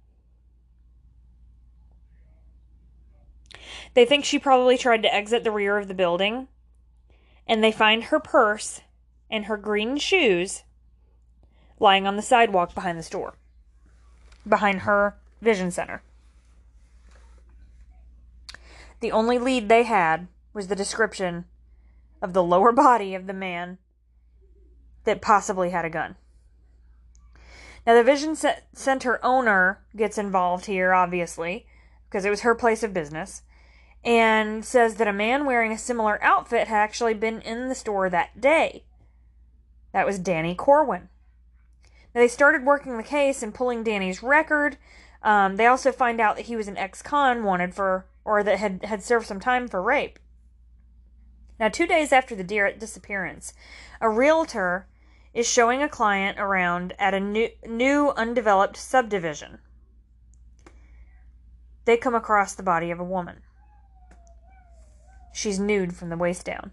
They think she probably tried to exit the rear of the building, and they find her purse and her green shoes lying on the sidewalk behind the store, behind her vision center. The only lead they had was the description of the lower body of the man that possibly had a gun. Now, the Vision Center owner gets involved here, obviously, because it was her place of business, and says that a man wearing a similar outfit had actually been in the store that day. That was Danny Corwin. Now, they started working the case and pulling Danny's record. Um, they also find out that he was an ex-con wanted for, or that had, had served some time for rape. Now, two days after the disappearance, a realtor is showing a client around at a new, new undeveloped subdivision. They come across the body of a woman. She's nude from the waist down.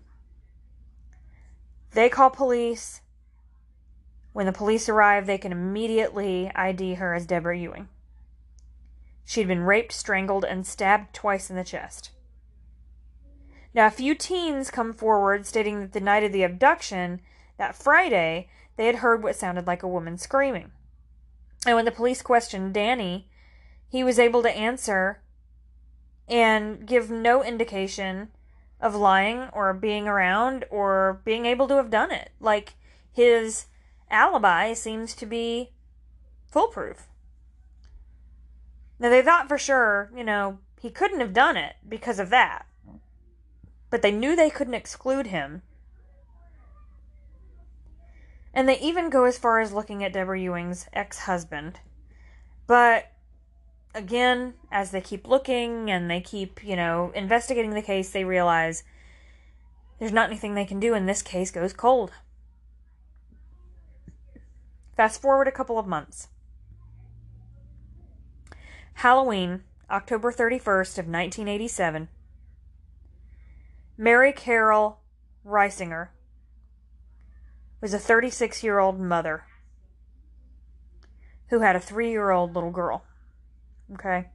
They call police. When the police arrive, they can immediately I D her as Deborah Ewing. She'd been raped, strangled, and stabbed twice in the chest. Now, a few teens come forward stating that the night of the abduction, that Friday, they had heard what sounded like a woman screaming. And when the police questioned Danny, he was able to answer and give no indication of lying or being around or being able to have done it. Like, his alibi seems to be foolproof. Now, they thought for sure, you know, he couldn't have done it because of that. But they knew they couldn't exclude him. And they even go as far as looking at Deborah Ewing's ex-husband. But, again, as they keep looking and they keep, you know, investigating the case, they realize there's not anything they can do, and this case goes cold. Fast forward a couple of months. Halloween, October thirty-first of nineteen eighty-seven. Mary Carol Reisinger was a thirty-six-year-old mother who had a three-year-old little girl. Okay?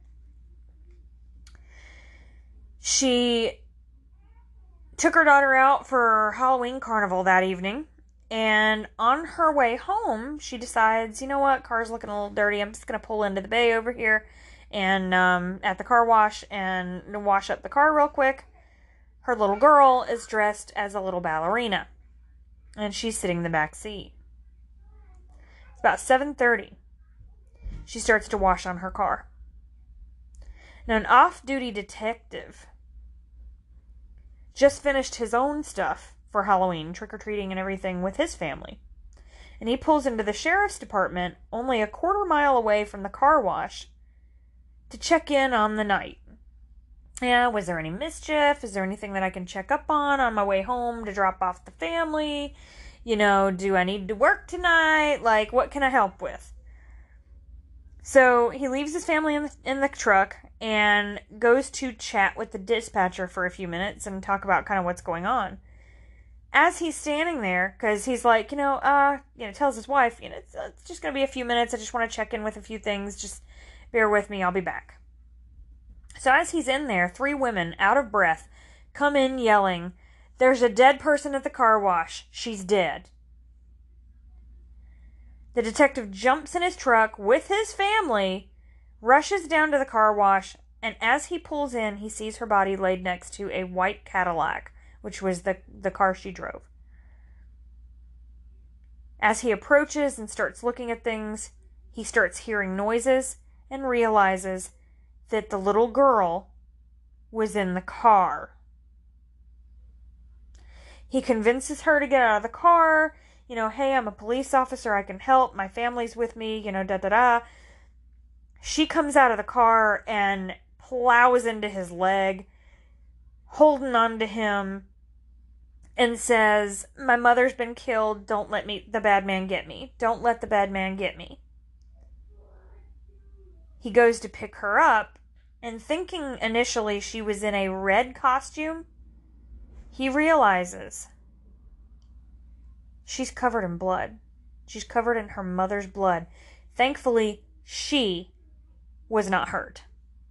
She took her daughter out for Halloween carnival that evening, and on her way home, she decides, you know what, car's looking a little dirty, I'm just going to pull into the bay over here and um, at the car wash and wash up the car real quick. Her little girl is dressed as a little ballerina, and she's sitting in the back seat. It's about seven thirty. She starts to wash on her car. Now, an off-duty detective just finished his own stuff for Halloween, trick-or-treating and everything with his family. And he pulls into the sheriff's department only a quarter mile away from the car wash to check in on the night. Yeah, was there any mischief? Is there anything that I can check up on on my way home to drop off the family? You know, do I need to work tonight? Like, what can I help with? So he leaves his family in the, in the truck and goes to chat with the dispatcher for a few minutes and talk about kind of what's going on. As he's standing there, because he's like, you know, uh, you know, tells his wife, you know, it's, it's just going to be a few minutes. I just want to check in with a few things. Just bear with me. I'll be back. So as he's in there, three women, out of breath, come in yelling, "There's a dead person at the car wash. She's dead." The detective jumps in his truck with his family, rushes down to the car wash, and as he pulls in, he sees her body laid next to a white Cadillac, which was the, the car she drove. As he approaches and starts looking at things, he starts hearing noises and realizes that the little girl was in the car. He convinces her to get out of the car. You know, hey, I'm a police officer. I can help. My family's with me. You know, da da da. She comes out of the car and plows into his leg, holding on to him, and says, "My mother's been killed. Don't let me, the bad man get me. Don't let the bad man get me." He goes to pick her up, and thinking initially she was in a red costume, he realizes she's covered in blood. She's covered in her mother's blood. Thankfully, she was not hurt.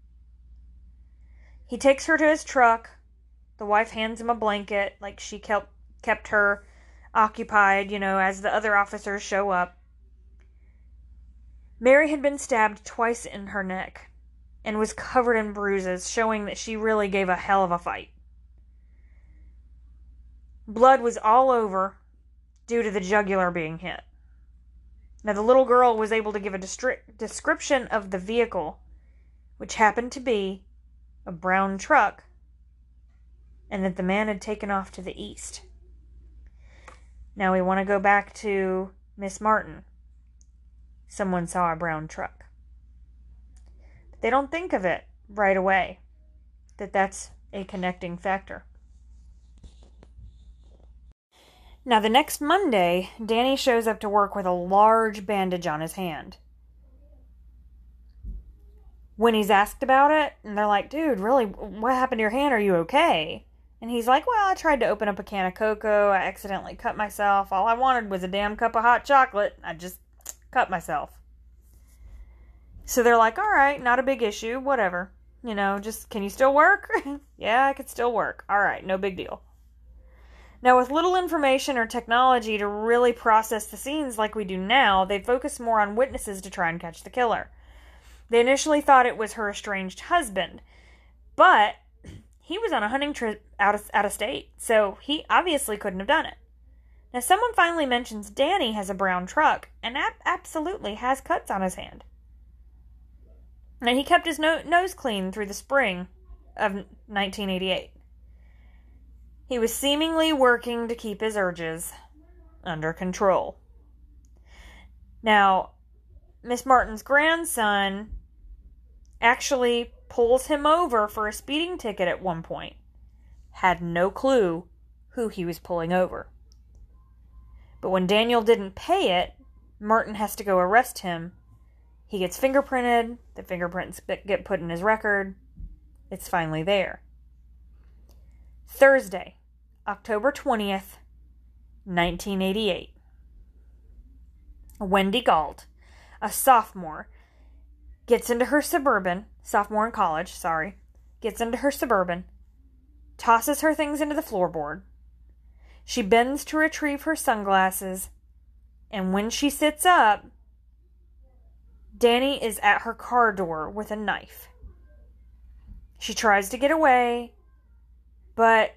He takes her to his truck. The wife hands him a blanket, like she kept, kept her occupied, you know, as the other officers show up. Mary had been stabbed twice in her neck and was covered in bruises, showing that she really gave a hell of a fight. Blood was all over due to the jugular being hit. Now, the little girl was able to give a destri- description of the vehicle, which happened to be a brown truck, and that the man had taken off to the east. Now, we want to go back to Miss Martin. Someone saw a brown truck. But they don't think of it right away, that that's a connecting factor. Now, the next Monday, Danny shows up to work with a large bandage on his hand. When he's asked about it, and they're like, dude, really, what happened to your hand? Are you okay? And he's like, well, I tried to open up a can of cocoa. I accidentally cut myself. All I wanted was a damn cup of hot chocolate. I just cut myself. So they're like, all right, not a big issue, whatever. You know, just, can you still work? Yeah, I could still work. All right, no big deal. Now, with little information or technology to really process the scenes like we do now, they focus more on witnesses to try and catch the killer. They initially thought it was her estranged husband, but he was on a hunting trip out of, out of state, so he obviously couldn't have done it. Now, someone finally mentions Danny has a brown truck, and ab- absolutely has cuts on his hand. Now, he kept his no- nose clean through the spring of nineteen eighty-eight. He was seemingly working to keep his urges under control. Now, Miss Martin's grandson actually pulls him over for a speeding ticket at one point. Had no clue who he was pulling over. But when Daniel didn't pay it, Martin has to go arrest him. He gets fingerprinted. The fingerprints get put in his record. It's finally there. Thursday, October twentieth, nineteen eighty-eight. Wendy Galt, a sophomore, gets into her Suburban, sophomore in college, sorry, gets into her Suburban, tosses her things into the floorboard. She bends to retrieve her sunglasses, and when she sits up, Danny is at her car door with a knife. She tries to get away, but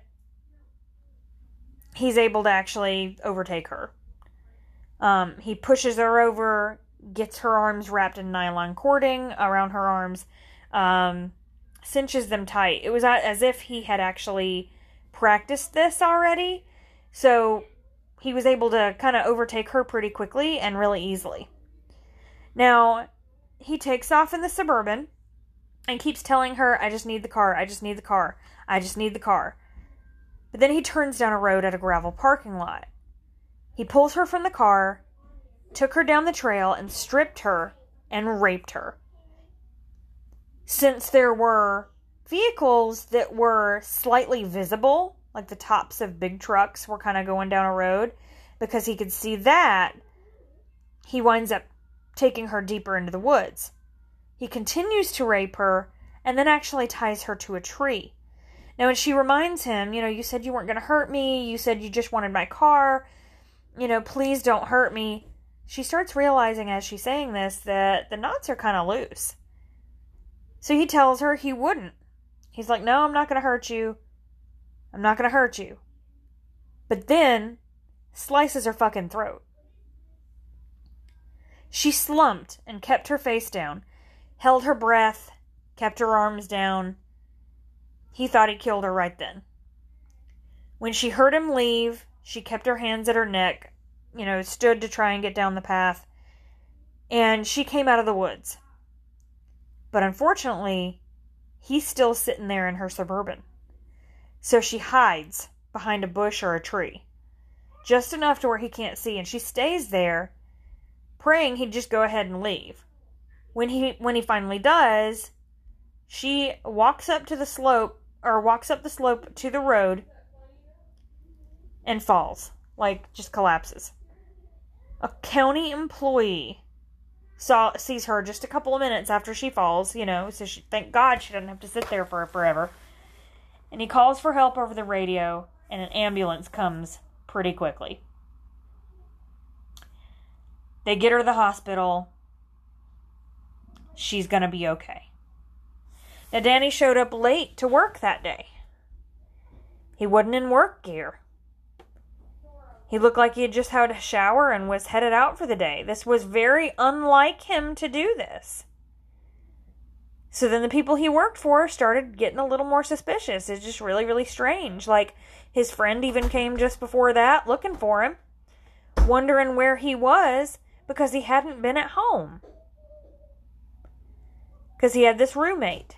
he's able to actually overtake her. Um, he pushes her over, gets her arms wrapped in nylon cording around her arms, um, cinches them tight. It was as if he had actually practiced this already, so he was able to kind of overtake her pretty quickly and really easily. Now, he takes off in the Suburban and keeps telling her, I just need the car, I just need the car, I just need the car. But then he turns down a road at a gravel parking lot. He pulls her from the car, took her down the trail, and stripped her and raped her. Since there were vehicles that were slightly visible, like the tops of big trucks were kind of going down a road, because he could see that, he winds up taking her deeper into the woods. He continues to rape her, and then actually ties her to a tree. Now, when she reminds him, you know, you said you weren't going to hurt me, you said you just wanted my car, you know, please don't hurt me. She starts realizing as she's saying this that the knots are kind of loose. So he tells her he wouldn't. He's like, no, I'm not going to hurt you. I'm not going to hurt you. But then slices her fucking throat. She slumped and kept her face down, held her breath, kept her arms down. He thought he killed her right then. When she heard him leave, she kept her hands at her neck, you know, stood to try and get down the path, and she came out of the woods. But unfortunately, he's still sitting there in her Suburban. So she hides behind a bush or a tree, just enough to where he can't see, and she stays there, praying he'd just go ahead and leave. When he when he finally does, she walks up to the slope, or walks up the slope to the road, and falls, like just collapses. A county employee saw sees her just a couple of minutes after she falls, you know, so she, thank God she doesn't have to sit there for forever. And he calls for help over the radio, and an ambulance comes pretty quickly. They get her to the hospital. She's gonna be okay. Now, Danny showed up late to work that day. He wasn't in work gear. He He looked like he had just had a shower and was headed out for the day. This was very unlike him to do this. So then the people he worked for started getting a little more suspicious. It's just really, really strange. Like, his friend even came just before that looking for him, wondering where he was because he hadn't been at home. Because he had this roommate.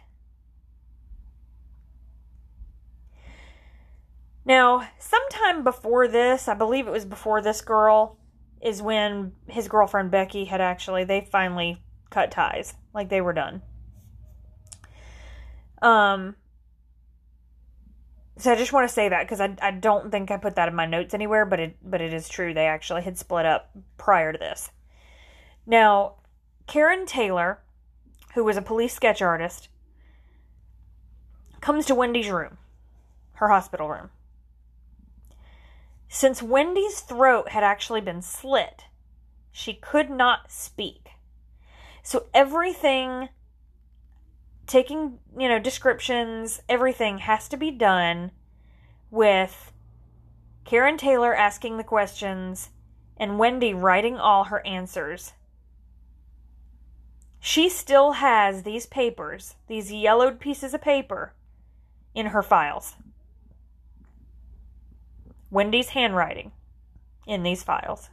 Now, sometime before this, I believe it was before this girl, is when his girlfriend Becky had actually, they finally cut ties. Like, they were done. Um, so I just want to say that because I, I don't think I put that in my notes anywhere, but it, but it is true. They actually had split up prior to this. Now, Karen Taylor, who was a police sketch artist, comes to Wendy's room, her hospital room. Since Wendy's throat had actually been slit, she could not speak. So everything, taking, you know, descriptions, everything has to be done with Karen Taylor asking the questions and Wendy writing all her answers. She still has these papers, these yellowed pieces of paper, in her files. Wendy's handwriting in these files.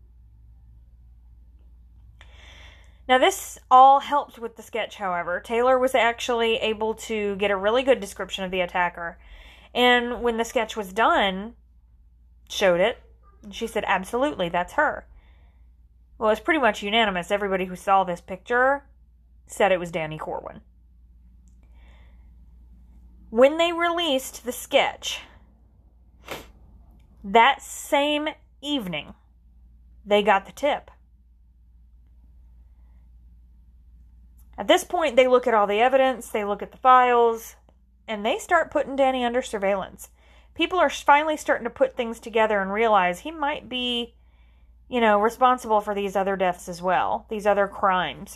Now, this all helped with the sketch, however. Taylor was actually able to get a really good description of the attacker. And when the sketch was done, showed it, and she said, absolutely, that's her. Well, it's pretty much unanimous. Everybody who saw this picture said it was Danny Corwin. When they released the sketch, that same evening, they got the tip. At this point, they look at all the evidence, they look at the files, and they start putting Danny under surveillance. People are finally starting to put things together and realize he might be, you know, responsible for these other deaths as well, these other crimes.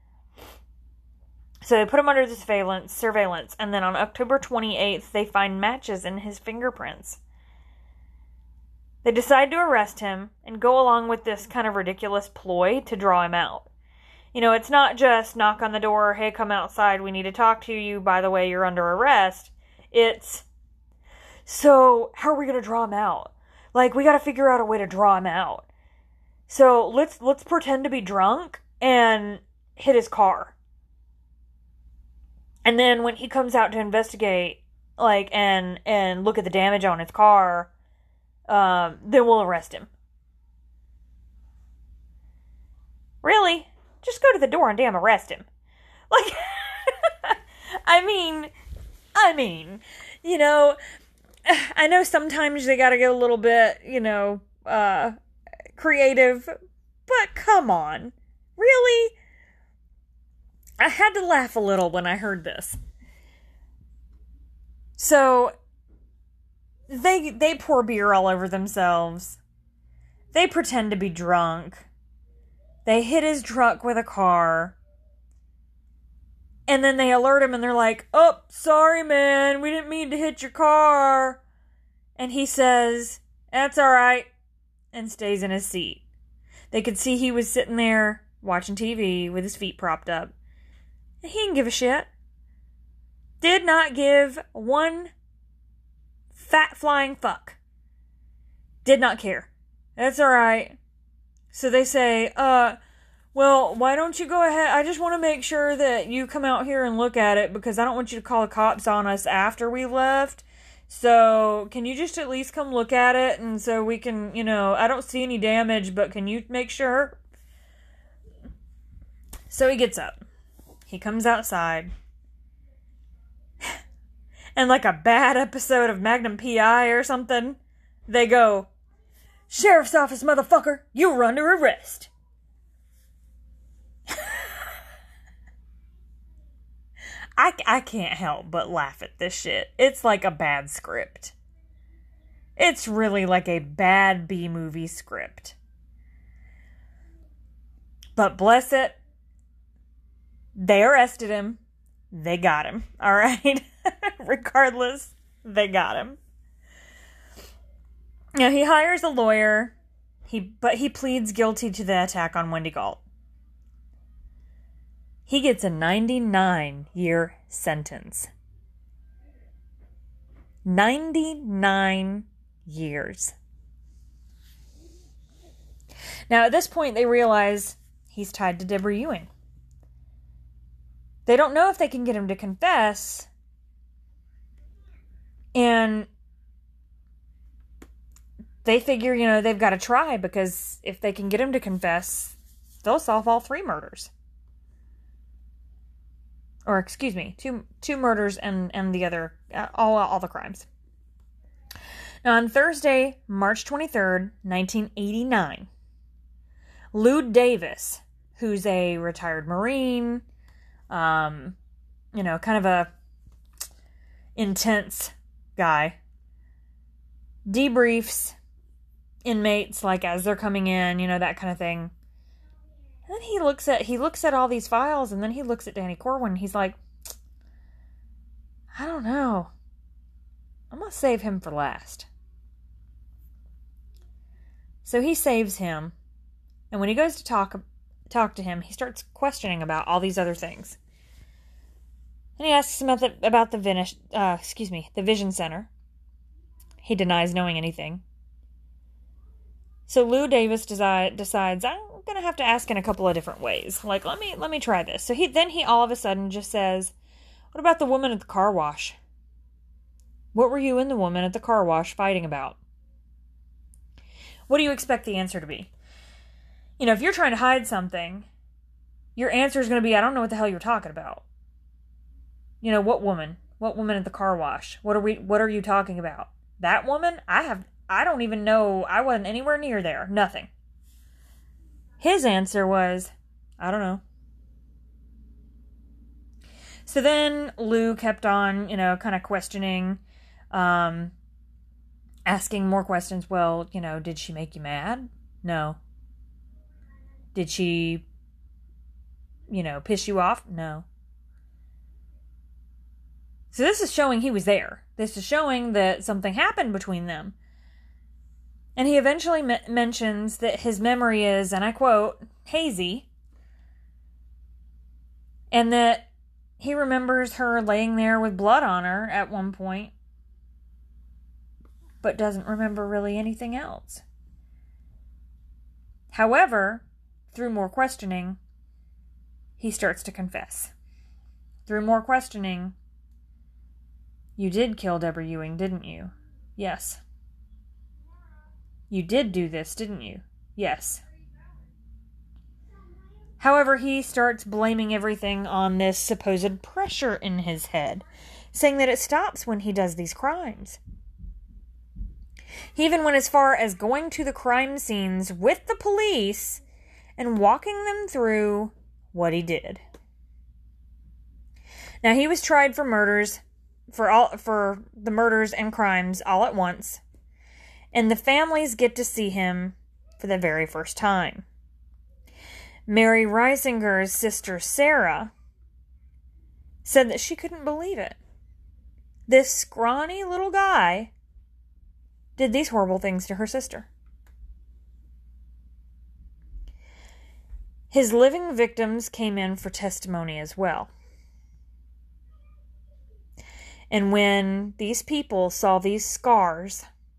So they put him under the surveillance, surveillance, and then on October twenty-eighth, they find matches in his fingerprints. They decide to arrest him and go along with this kind of ridiculous ploy to draw him out. You know, it's not just knock on the door, hey, come outside, we need to talk to you, by the way, you're under arrest. It's, so how are we going to draw him out? Like, we got to figure out a way to draw him out. So let's let's pretend to be drunk and hit his car. And then when he comes out to investigate, like, and and look at the damage on his car, Um, then we'll arrest him. Really? Just go to the door and damn arrest him. Like, I mean, I mean, you know, I know sometimes they gotta get a little bit, you know, uh, creative, but come on. Really? I had to laugh a little when I heard this. So, They they pour beer all over themselves. They pretend to be drunk. They hit his truck with a car. And then they alert him and they're like, oh, sorry, man. We didn't mean to hit your car. And he says, that's all right. And stays in his seat. They could see he was sitting there watching T V with his feet propped up. He didn't give a shit. Did not give one fat flying fuck. Did not care. That's alright. So they say, uh, well, why don't you go ahead? I just want to make sure that you come out here and look at it because I don't want you to call the cops on us after we left. So can you just at least come look at it? And so we can, you know, I don't see any damage, but can you make sure? So he gets up. He comes outside. And like a bad episode of Magnum P I or something, they go, Sheriff's office, motherfucker, you were under arrest. I, I can't help but laugh at this shit. It's like a bad script. It's really like a bad B-movie script. But bless it, they arrested him. They got him. All right? Regardless, they got him. Now, he hires a lawyer, he but he pleads guilty to the attack on Wendy Galt. He gets a ninety-nine year sentence. ninety-nine years. Now, at this point, they realize he's tied to Deborah Ewing. They don't know if they can get him to confess. And they figure, you know, they've got to try, because if they can get him to confess, they'll solve all three murders. Or, excuse me, two two murders and, and the other, uh, all, all the crimes. Now, on Thursday, March twenty-third, nineteen eighty-nine, Lou Davis, who's a retired Marine, um, you know, kind of a intense guy, debriefs inmates, like, as they're coming in, you know, that kind of thing. And then he looks at he looks at all these files, and then he looks at Danny Corwin, and he's like, I don't know. I'm going to save him for last. So he saves him, and when he goes to talk talk to him, he starts questioning about all these other things. And he asks him about the, about the Vinish, uh, excuse me, the Vision Center. He denies knowing anything. So Lou Davis desi- decides, I'm going to have to ask in a couple of different ways. Like, let me let me try this. So he then he all of a sudden just says, what about the woman at the car wash? What were you and the woman at the car wash fighting about? What do you expect the answer to be? You know, if you're trying to hide something, your answer is going to be, I don't know what the hell you're talking about. You know, what woman? What woman at the car wash? What are we? What are you talking about? That woman? I have... I don't even know. I wasn't anywhere near there. Nothing. His answer was, I don't know. So then Lou kept on, you know, kind of questioning, um, asking more questions. Well, you know, did she make you mad? No. Did she, you know, piss you off? No. So this is showing he was there. This is showing that something happened between them. And he eventually me- mentions that his memory is, and I quote, hazy. And that he remembers her laying there with blood on her at one point, but doesn't remember really anything else. However, through more questioning, he starts to confess. Through more questioning, you did kill Deborah Ewing, didn't you? Yes. You did do this, didn't you? Yes. However, he starts blaming everything on this supposed pressure in his head, saying that it stops when he does these crimes. He even went as far as going to the crime scenes with the police and walking them through what he did. Now, he was tried for murders, for all for the murders and crimes all at once. And the families get to see him for the very first time. Mary Reisinger's sister, Sarah, said that she couldn't believe it. This scrawny little guy did these horrible things to her sister. His living victims came in for testimony as well. And when these people saw these scars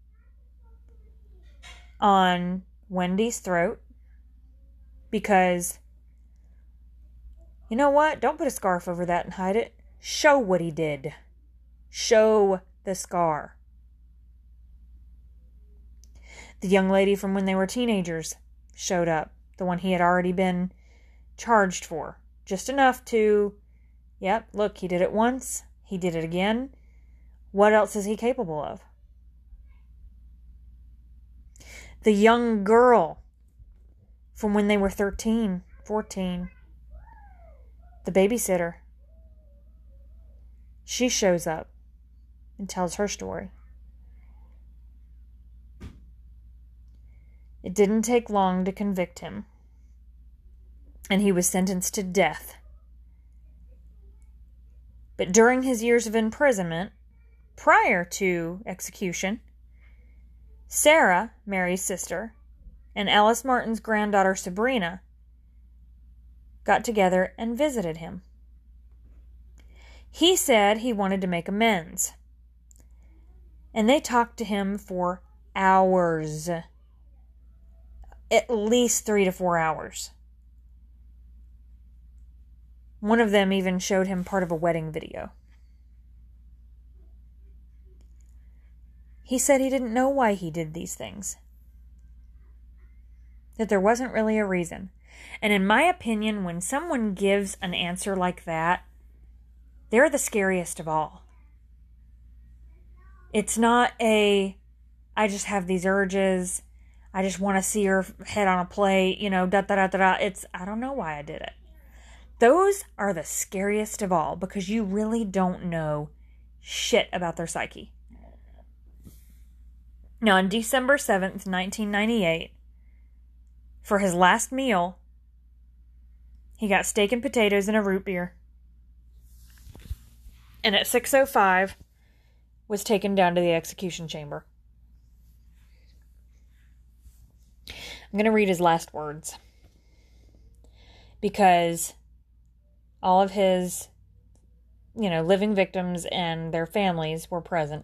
on Wendy's throat, because, you know what? Don't put a scarf over that and hide it. Show what he did. Show the scar. The young lady from when they were teenagers showed up. The one he had already been charged for. Just enough to, yep, look, he did it once. He did it again. What else is he capable of? The young girl from when they were thirteen, fourteen. The babysitter. She shows up and tells her story. It didn't take long to convict him, and he was sentenced to death. But during his years of imprisonment, prior to execution, Sarah, Mary's sister, and Alice Martin's granddaughter Sabrina got together and visited him. He said he wanted to make amends. And they talked to him for hours. At least three to four hours. One of them even showed him part of a wedding video. He said he didn't know why he did these things. That there wasn't really a reason. And in my opinion, when someone gives an answer like that, they're the scariest of all. It's not a, I just have these urges, I just want to see her head on a plate, you know, da da da da da. It's, I don't know why I did it. Those are the scariest of all because you really don't know shit about their psyche. Now, on December seventh, nineteen ninety-eight, for his last meal, he got steak and potatoes and a root beer. And at six oh five, was taken down to the execution chamber. I'm going to read his last words. Because all of his, you know, living victims and their families were present.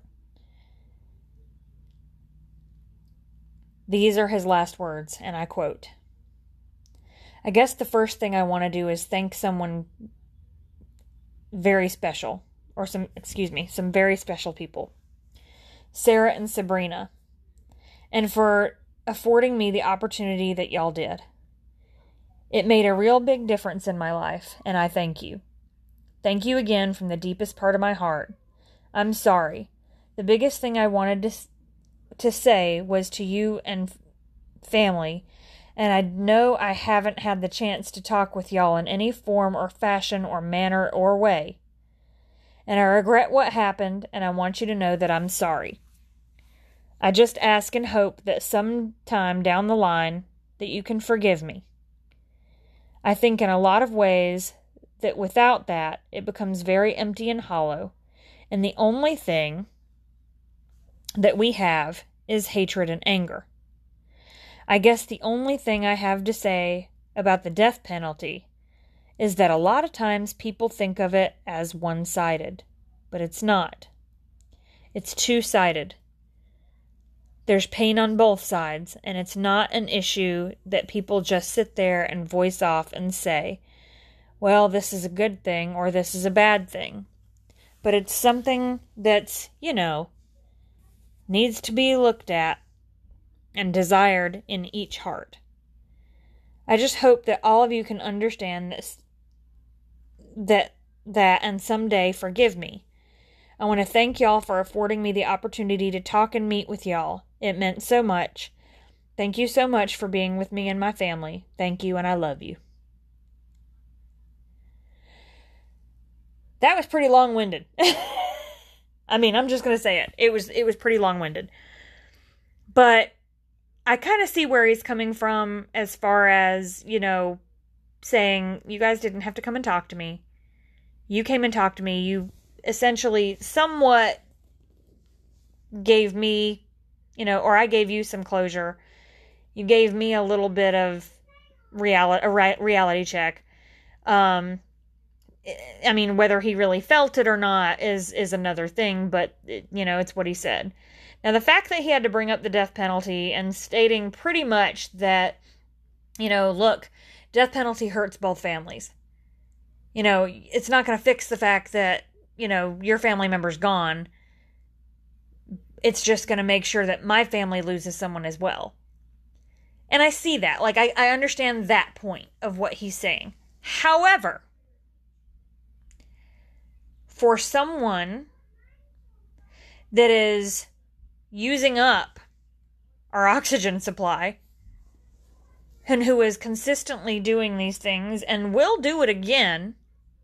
These are his last words, and I quote, "I guess the first thing I want to do is thank someone very special, or some, excuse me, some very special people, Sarah and Sabrina, and for affording me the opportunity that y'all did. It made a real big difference in my life, and I thank you. Thank you again from the deepest part of my heart. I'm sorry. The biggest thing I wanted to to say was to you and family, and I know I haven't had the chance to talk with y'all in any form or fashion or manner or way. And I regret what happened, and I want you to know that I'm sorry. I just ask and hope that sometime down the line that you can forgive me. I think in a lot of ways that without that, it becomes very empty and hollow, and the only thing that we have is hatred and anger. I guess the only thing I have to say about the death penalty is that a lot of times people think of it as one-sided, but it's not. It's two-sided. There's pain on both sides, and it's not an issue that people just sit there and voice off and say, well, this is a good thing or this is a bad thing. But it's something that's, you know, needs to be looked at and desired in each heart. I just hope that all of you can understand this, that, that, and someday forgive me. I want to thank y'all for affording me the opportunity to talk and meet with y'all. It meant so much. Thank you so much for being with me and my family. Thank you, and I love you." That was pretty long-winded. I mean, I'm just going to say it. It was it was pretty long-winded. But I kind of see where he's coming from as far as, you know, saying, you guys didn't have to come and talk to me. You came and talked to me. You essentially somewhat gave me, you know, or I gave you some closure. You gave me a little bit of reality, a reality check. Um, I mean, whether he really felt it or not is, is another thing, but, it, you know, it's what he said. Now, the fact that he had to bring up the death penalty and stating pretty much that, you know, look, death penalty hurts both families. You know, it's not going to fix the fact that, you know, your family member's gone. It's just going to make sure that my family loses someone as well. And I see that. Like, I, I understand that point of what he's saying. However, for someone that is using up our oxygen supply and who is consistently doing these things and will do it again,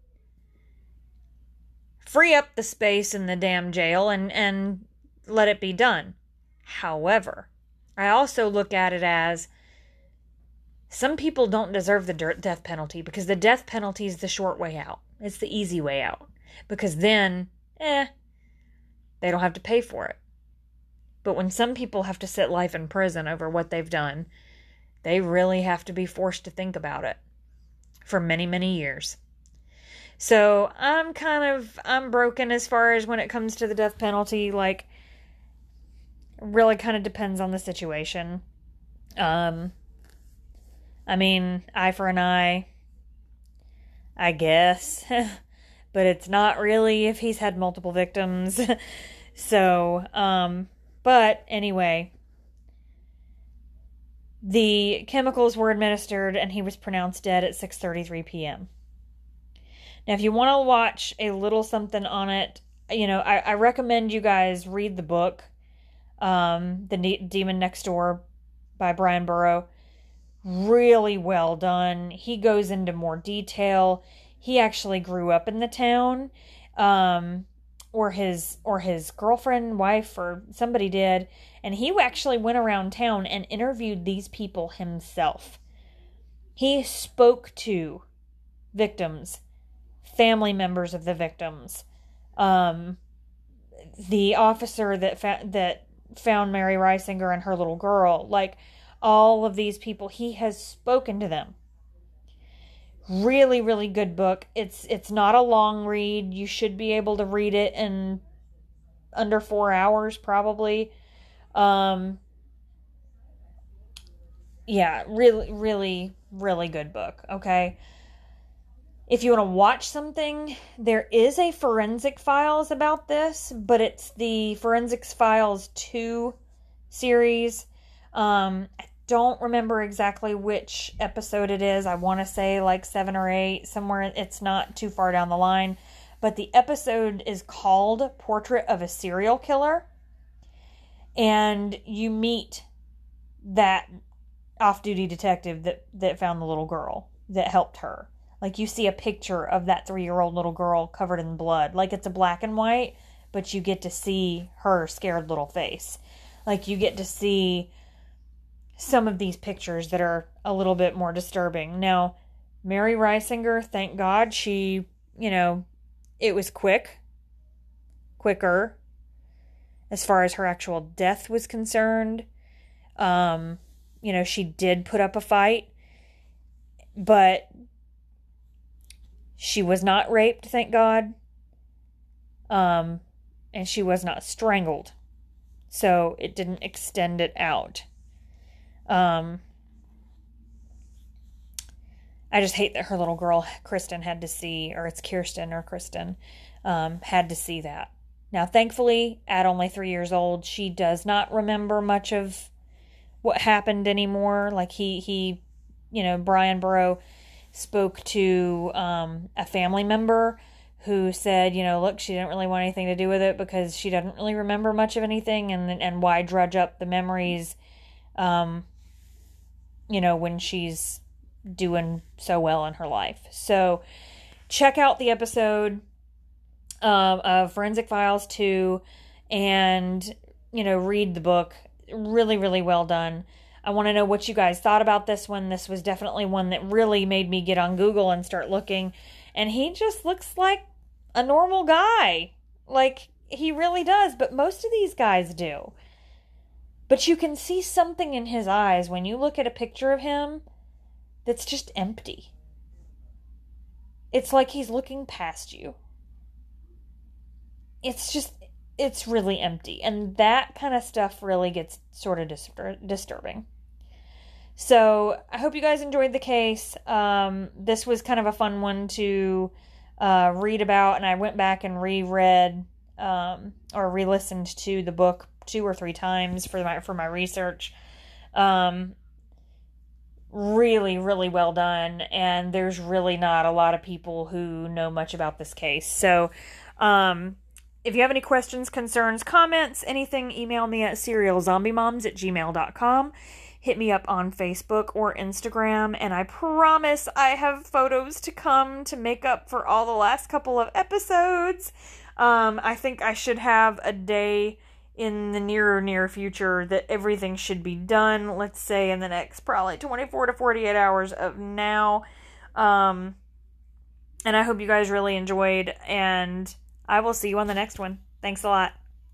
free up the space in the damn jail and, and let it be done. However, I also look at it as some people don't deserve the death penalty because the death penalty is the short way out. It's the easy way out. Because then, eh, they don't have to pay for it. But when some people have to sit life in prison over what they've done, they really have to be forced to think about it for many, many years. So I'm kind of, I'm broken as far as when it comes to the death penalty. Like, really kind of depends on the situation. Um, I mean, eye for an eye, I guess. But it's not really if he's had multiple victims. So, um, but anyway, the chemicals were administered and he was pronounced dead at six thirty-three p.m. Now, if you want to watch a little something on it, you know, I, I recommend you guys read the book, um, The ne- Demon Next Door by Brian Burrow. Really well done. He goes into more detail. He actually grew up in the town, um, or his or his girlfriend, wife, or somebody did, and he actually went around town and interviewed these people himself. He spoke to victims, family members of the victims, um, the officer that fa- that found Mary Reisinger and her little girl, like all of these people, he has spoken to them. Really, really good book. It's it's not a long read. You should be able to read it in under four hours, probably. Um, yeah, really, really, really good book. Okay. If you want to watch something, there is a Forensic Files about this, but it's the Forensics Files two series. Um, I don't remember exactly which episode it is. I want to say like seven or eight, somewhere. It's not too far down the line. But the episode is called Portrait of a Serial Killer. And you meet that off-duty detective that, that found the little girl, that helped her. Like, you see a picture of that three-year-old little girl covered in blood. Like, it's a black and white, but you get to see her scared little face. Like, you get to see some of these pictures that are a little bit more disturbing. Now, Mary Reisinger, thank God, she, you know, it was quick. Quicker. As far as her actual death was concerned. Um, you know, she did put up a fight. But she was not raped, thank God. Um, and she was not strangled. So it didn't extend it out. Um, I just hate that her little girl, Kristen, had to see, or it's Kirsten or Kristen, um, had to see that. Now, thankfully, at only three years old, she does not remember much of what happened anymore. Like, he, he you know, Brian Burrow spoke to um, a family member who said, you know, look, she didn't really want anything to do with it because she doesn't really remember much of anything, and and why drudge up the memories, um, you know, when she's doing so well in her life. So check out the episode um, of Forensic Files two and, you know, read the book. Really, really well done. I want to know what you guys thought about this one. This was definitely one that really made me get on Google and start looking. And he just looks like a normal guy. Like, he really does. But most of these guys do. But you can see something in his eyes when you look at a picture of him that's just empty. It's like he's looking past you. It's just, it's really empty. And that kind of stuff really gets sort of distur- disturbing. So I hope you guys enjoyed the case. Um, this was kind of a fun one to uh, read about. And I went back and reread um, or re-listened to the book two or three times for my, for my research. Um, really, really well done. And there's really not a lot of people who know much about this case. So, um, if you have any questions, concerns, comments, anything, email me at serial zombie moms at gmail dot com. Hit me up on Facebook or Instagram, and I promise I have photos to come to make up for all the last couple of episodes. Um, I think I should have a day in the near near future that everything should be done. Let's say in the next probably twenty-four to forty-eight hours of now. Um, and I hope you guys really enjoyed, and I will see you on the next one. Thanks a lot.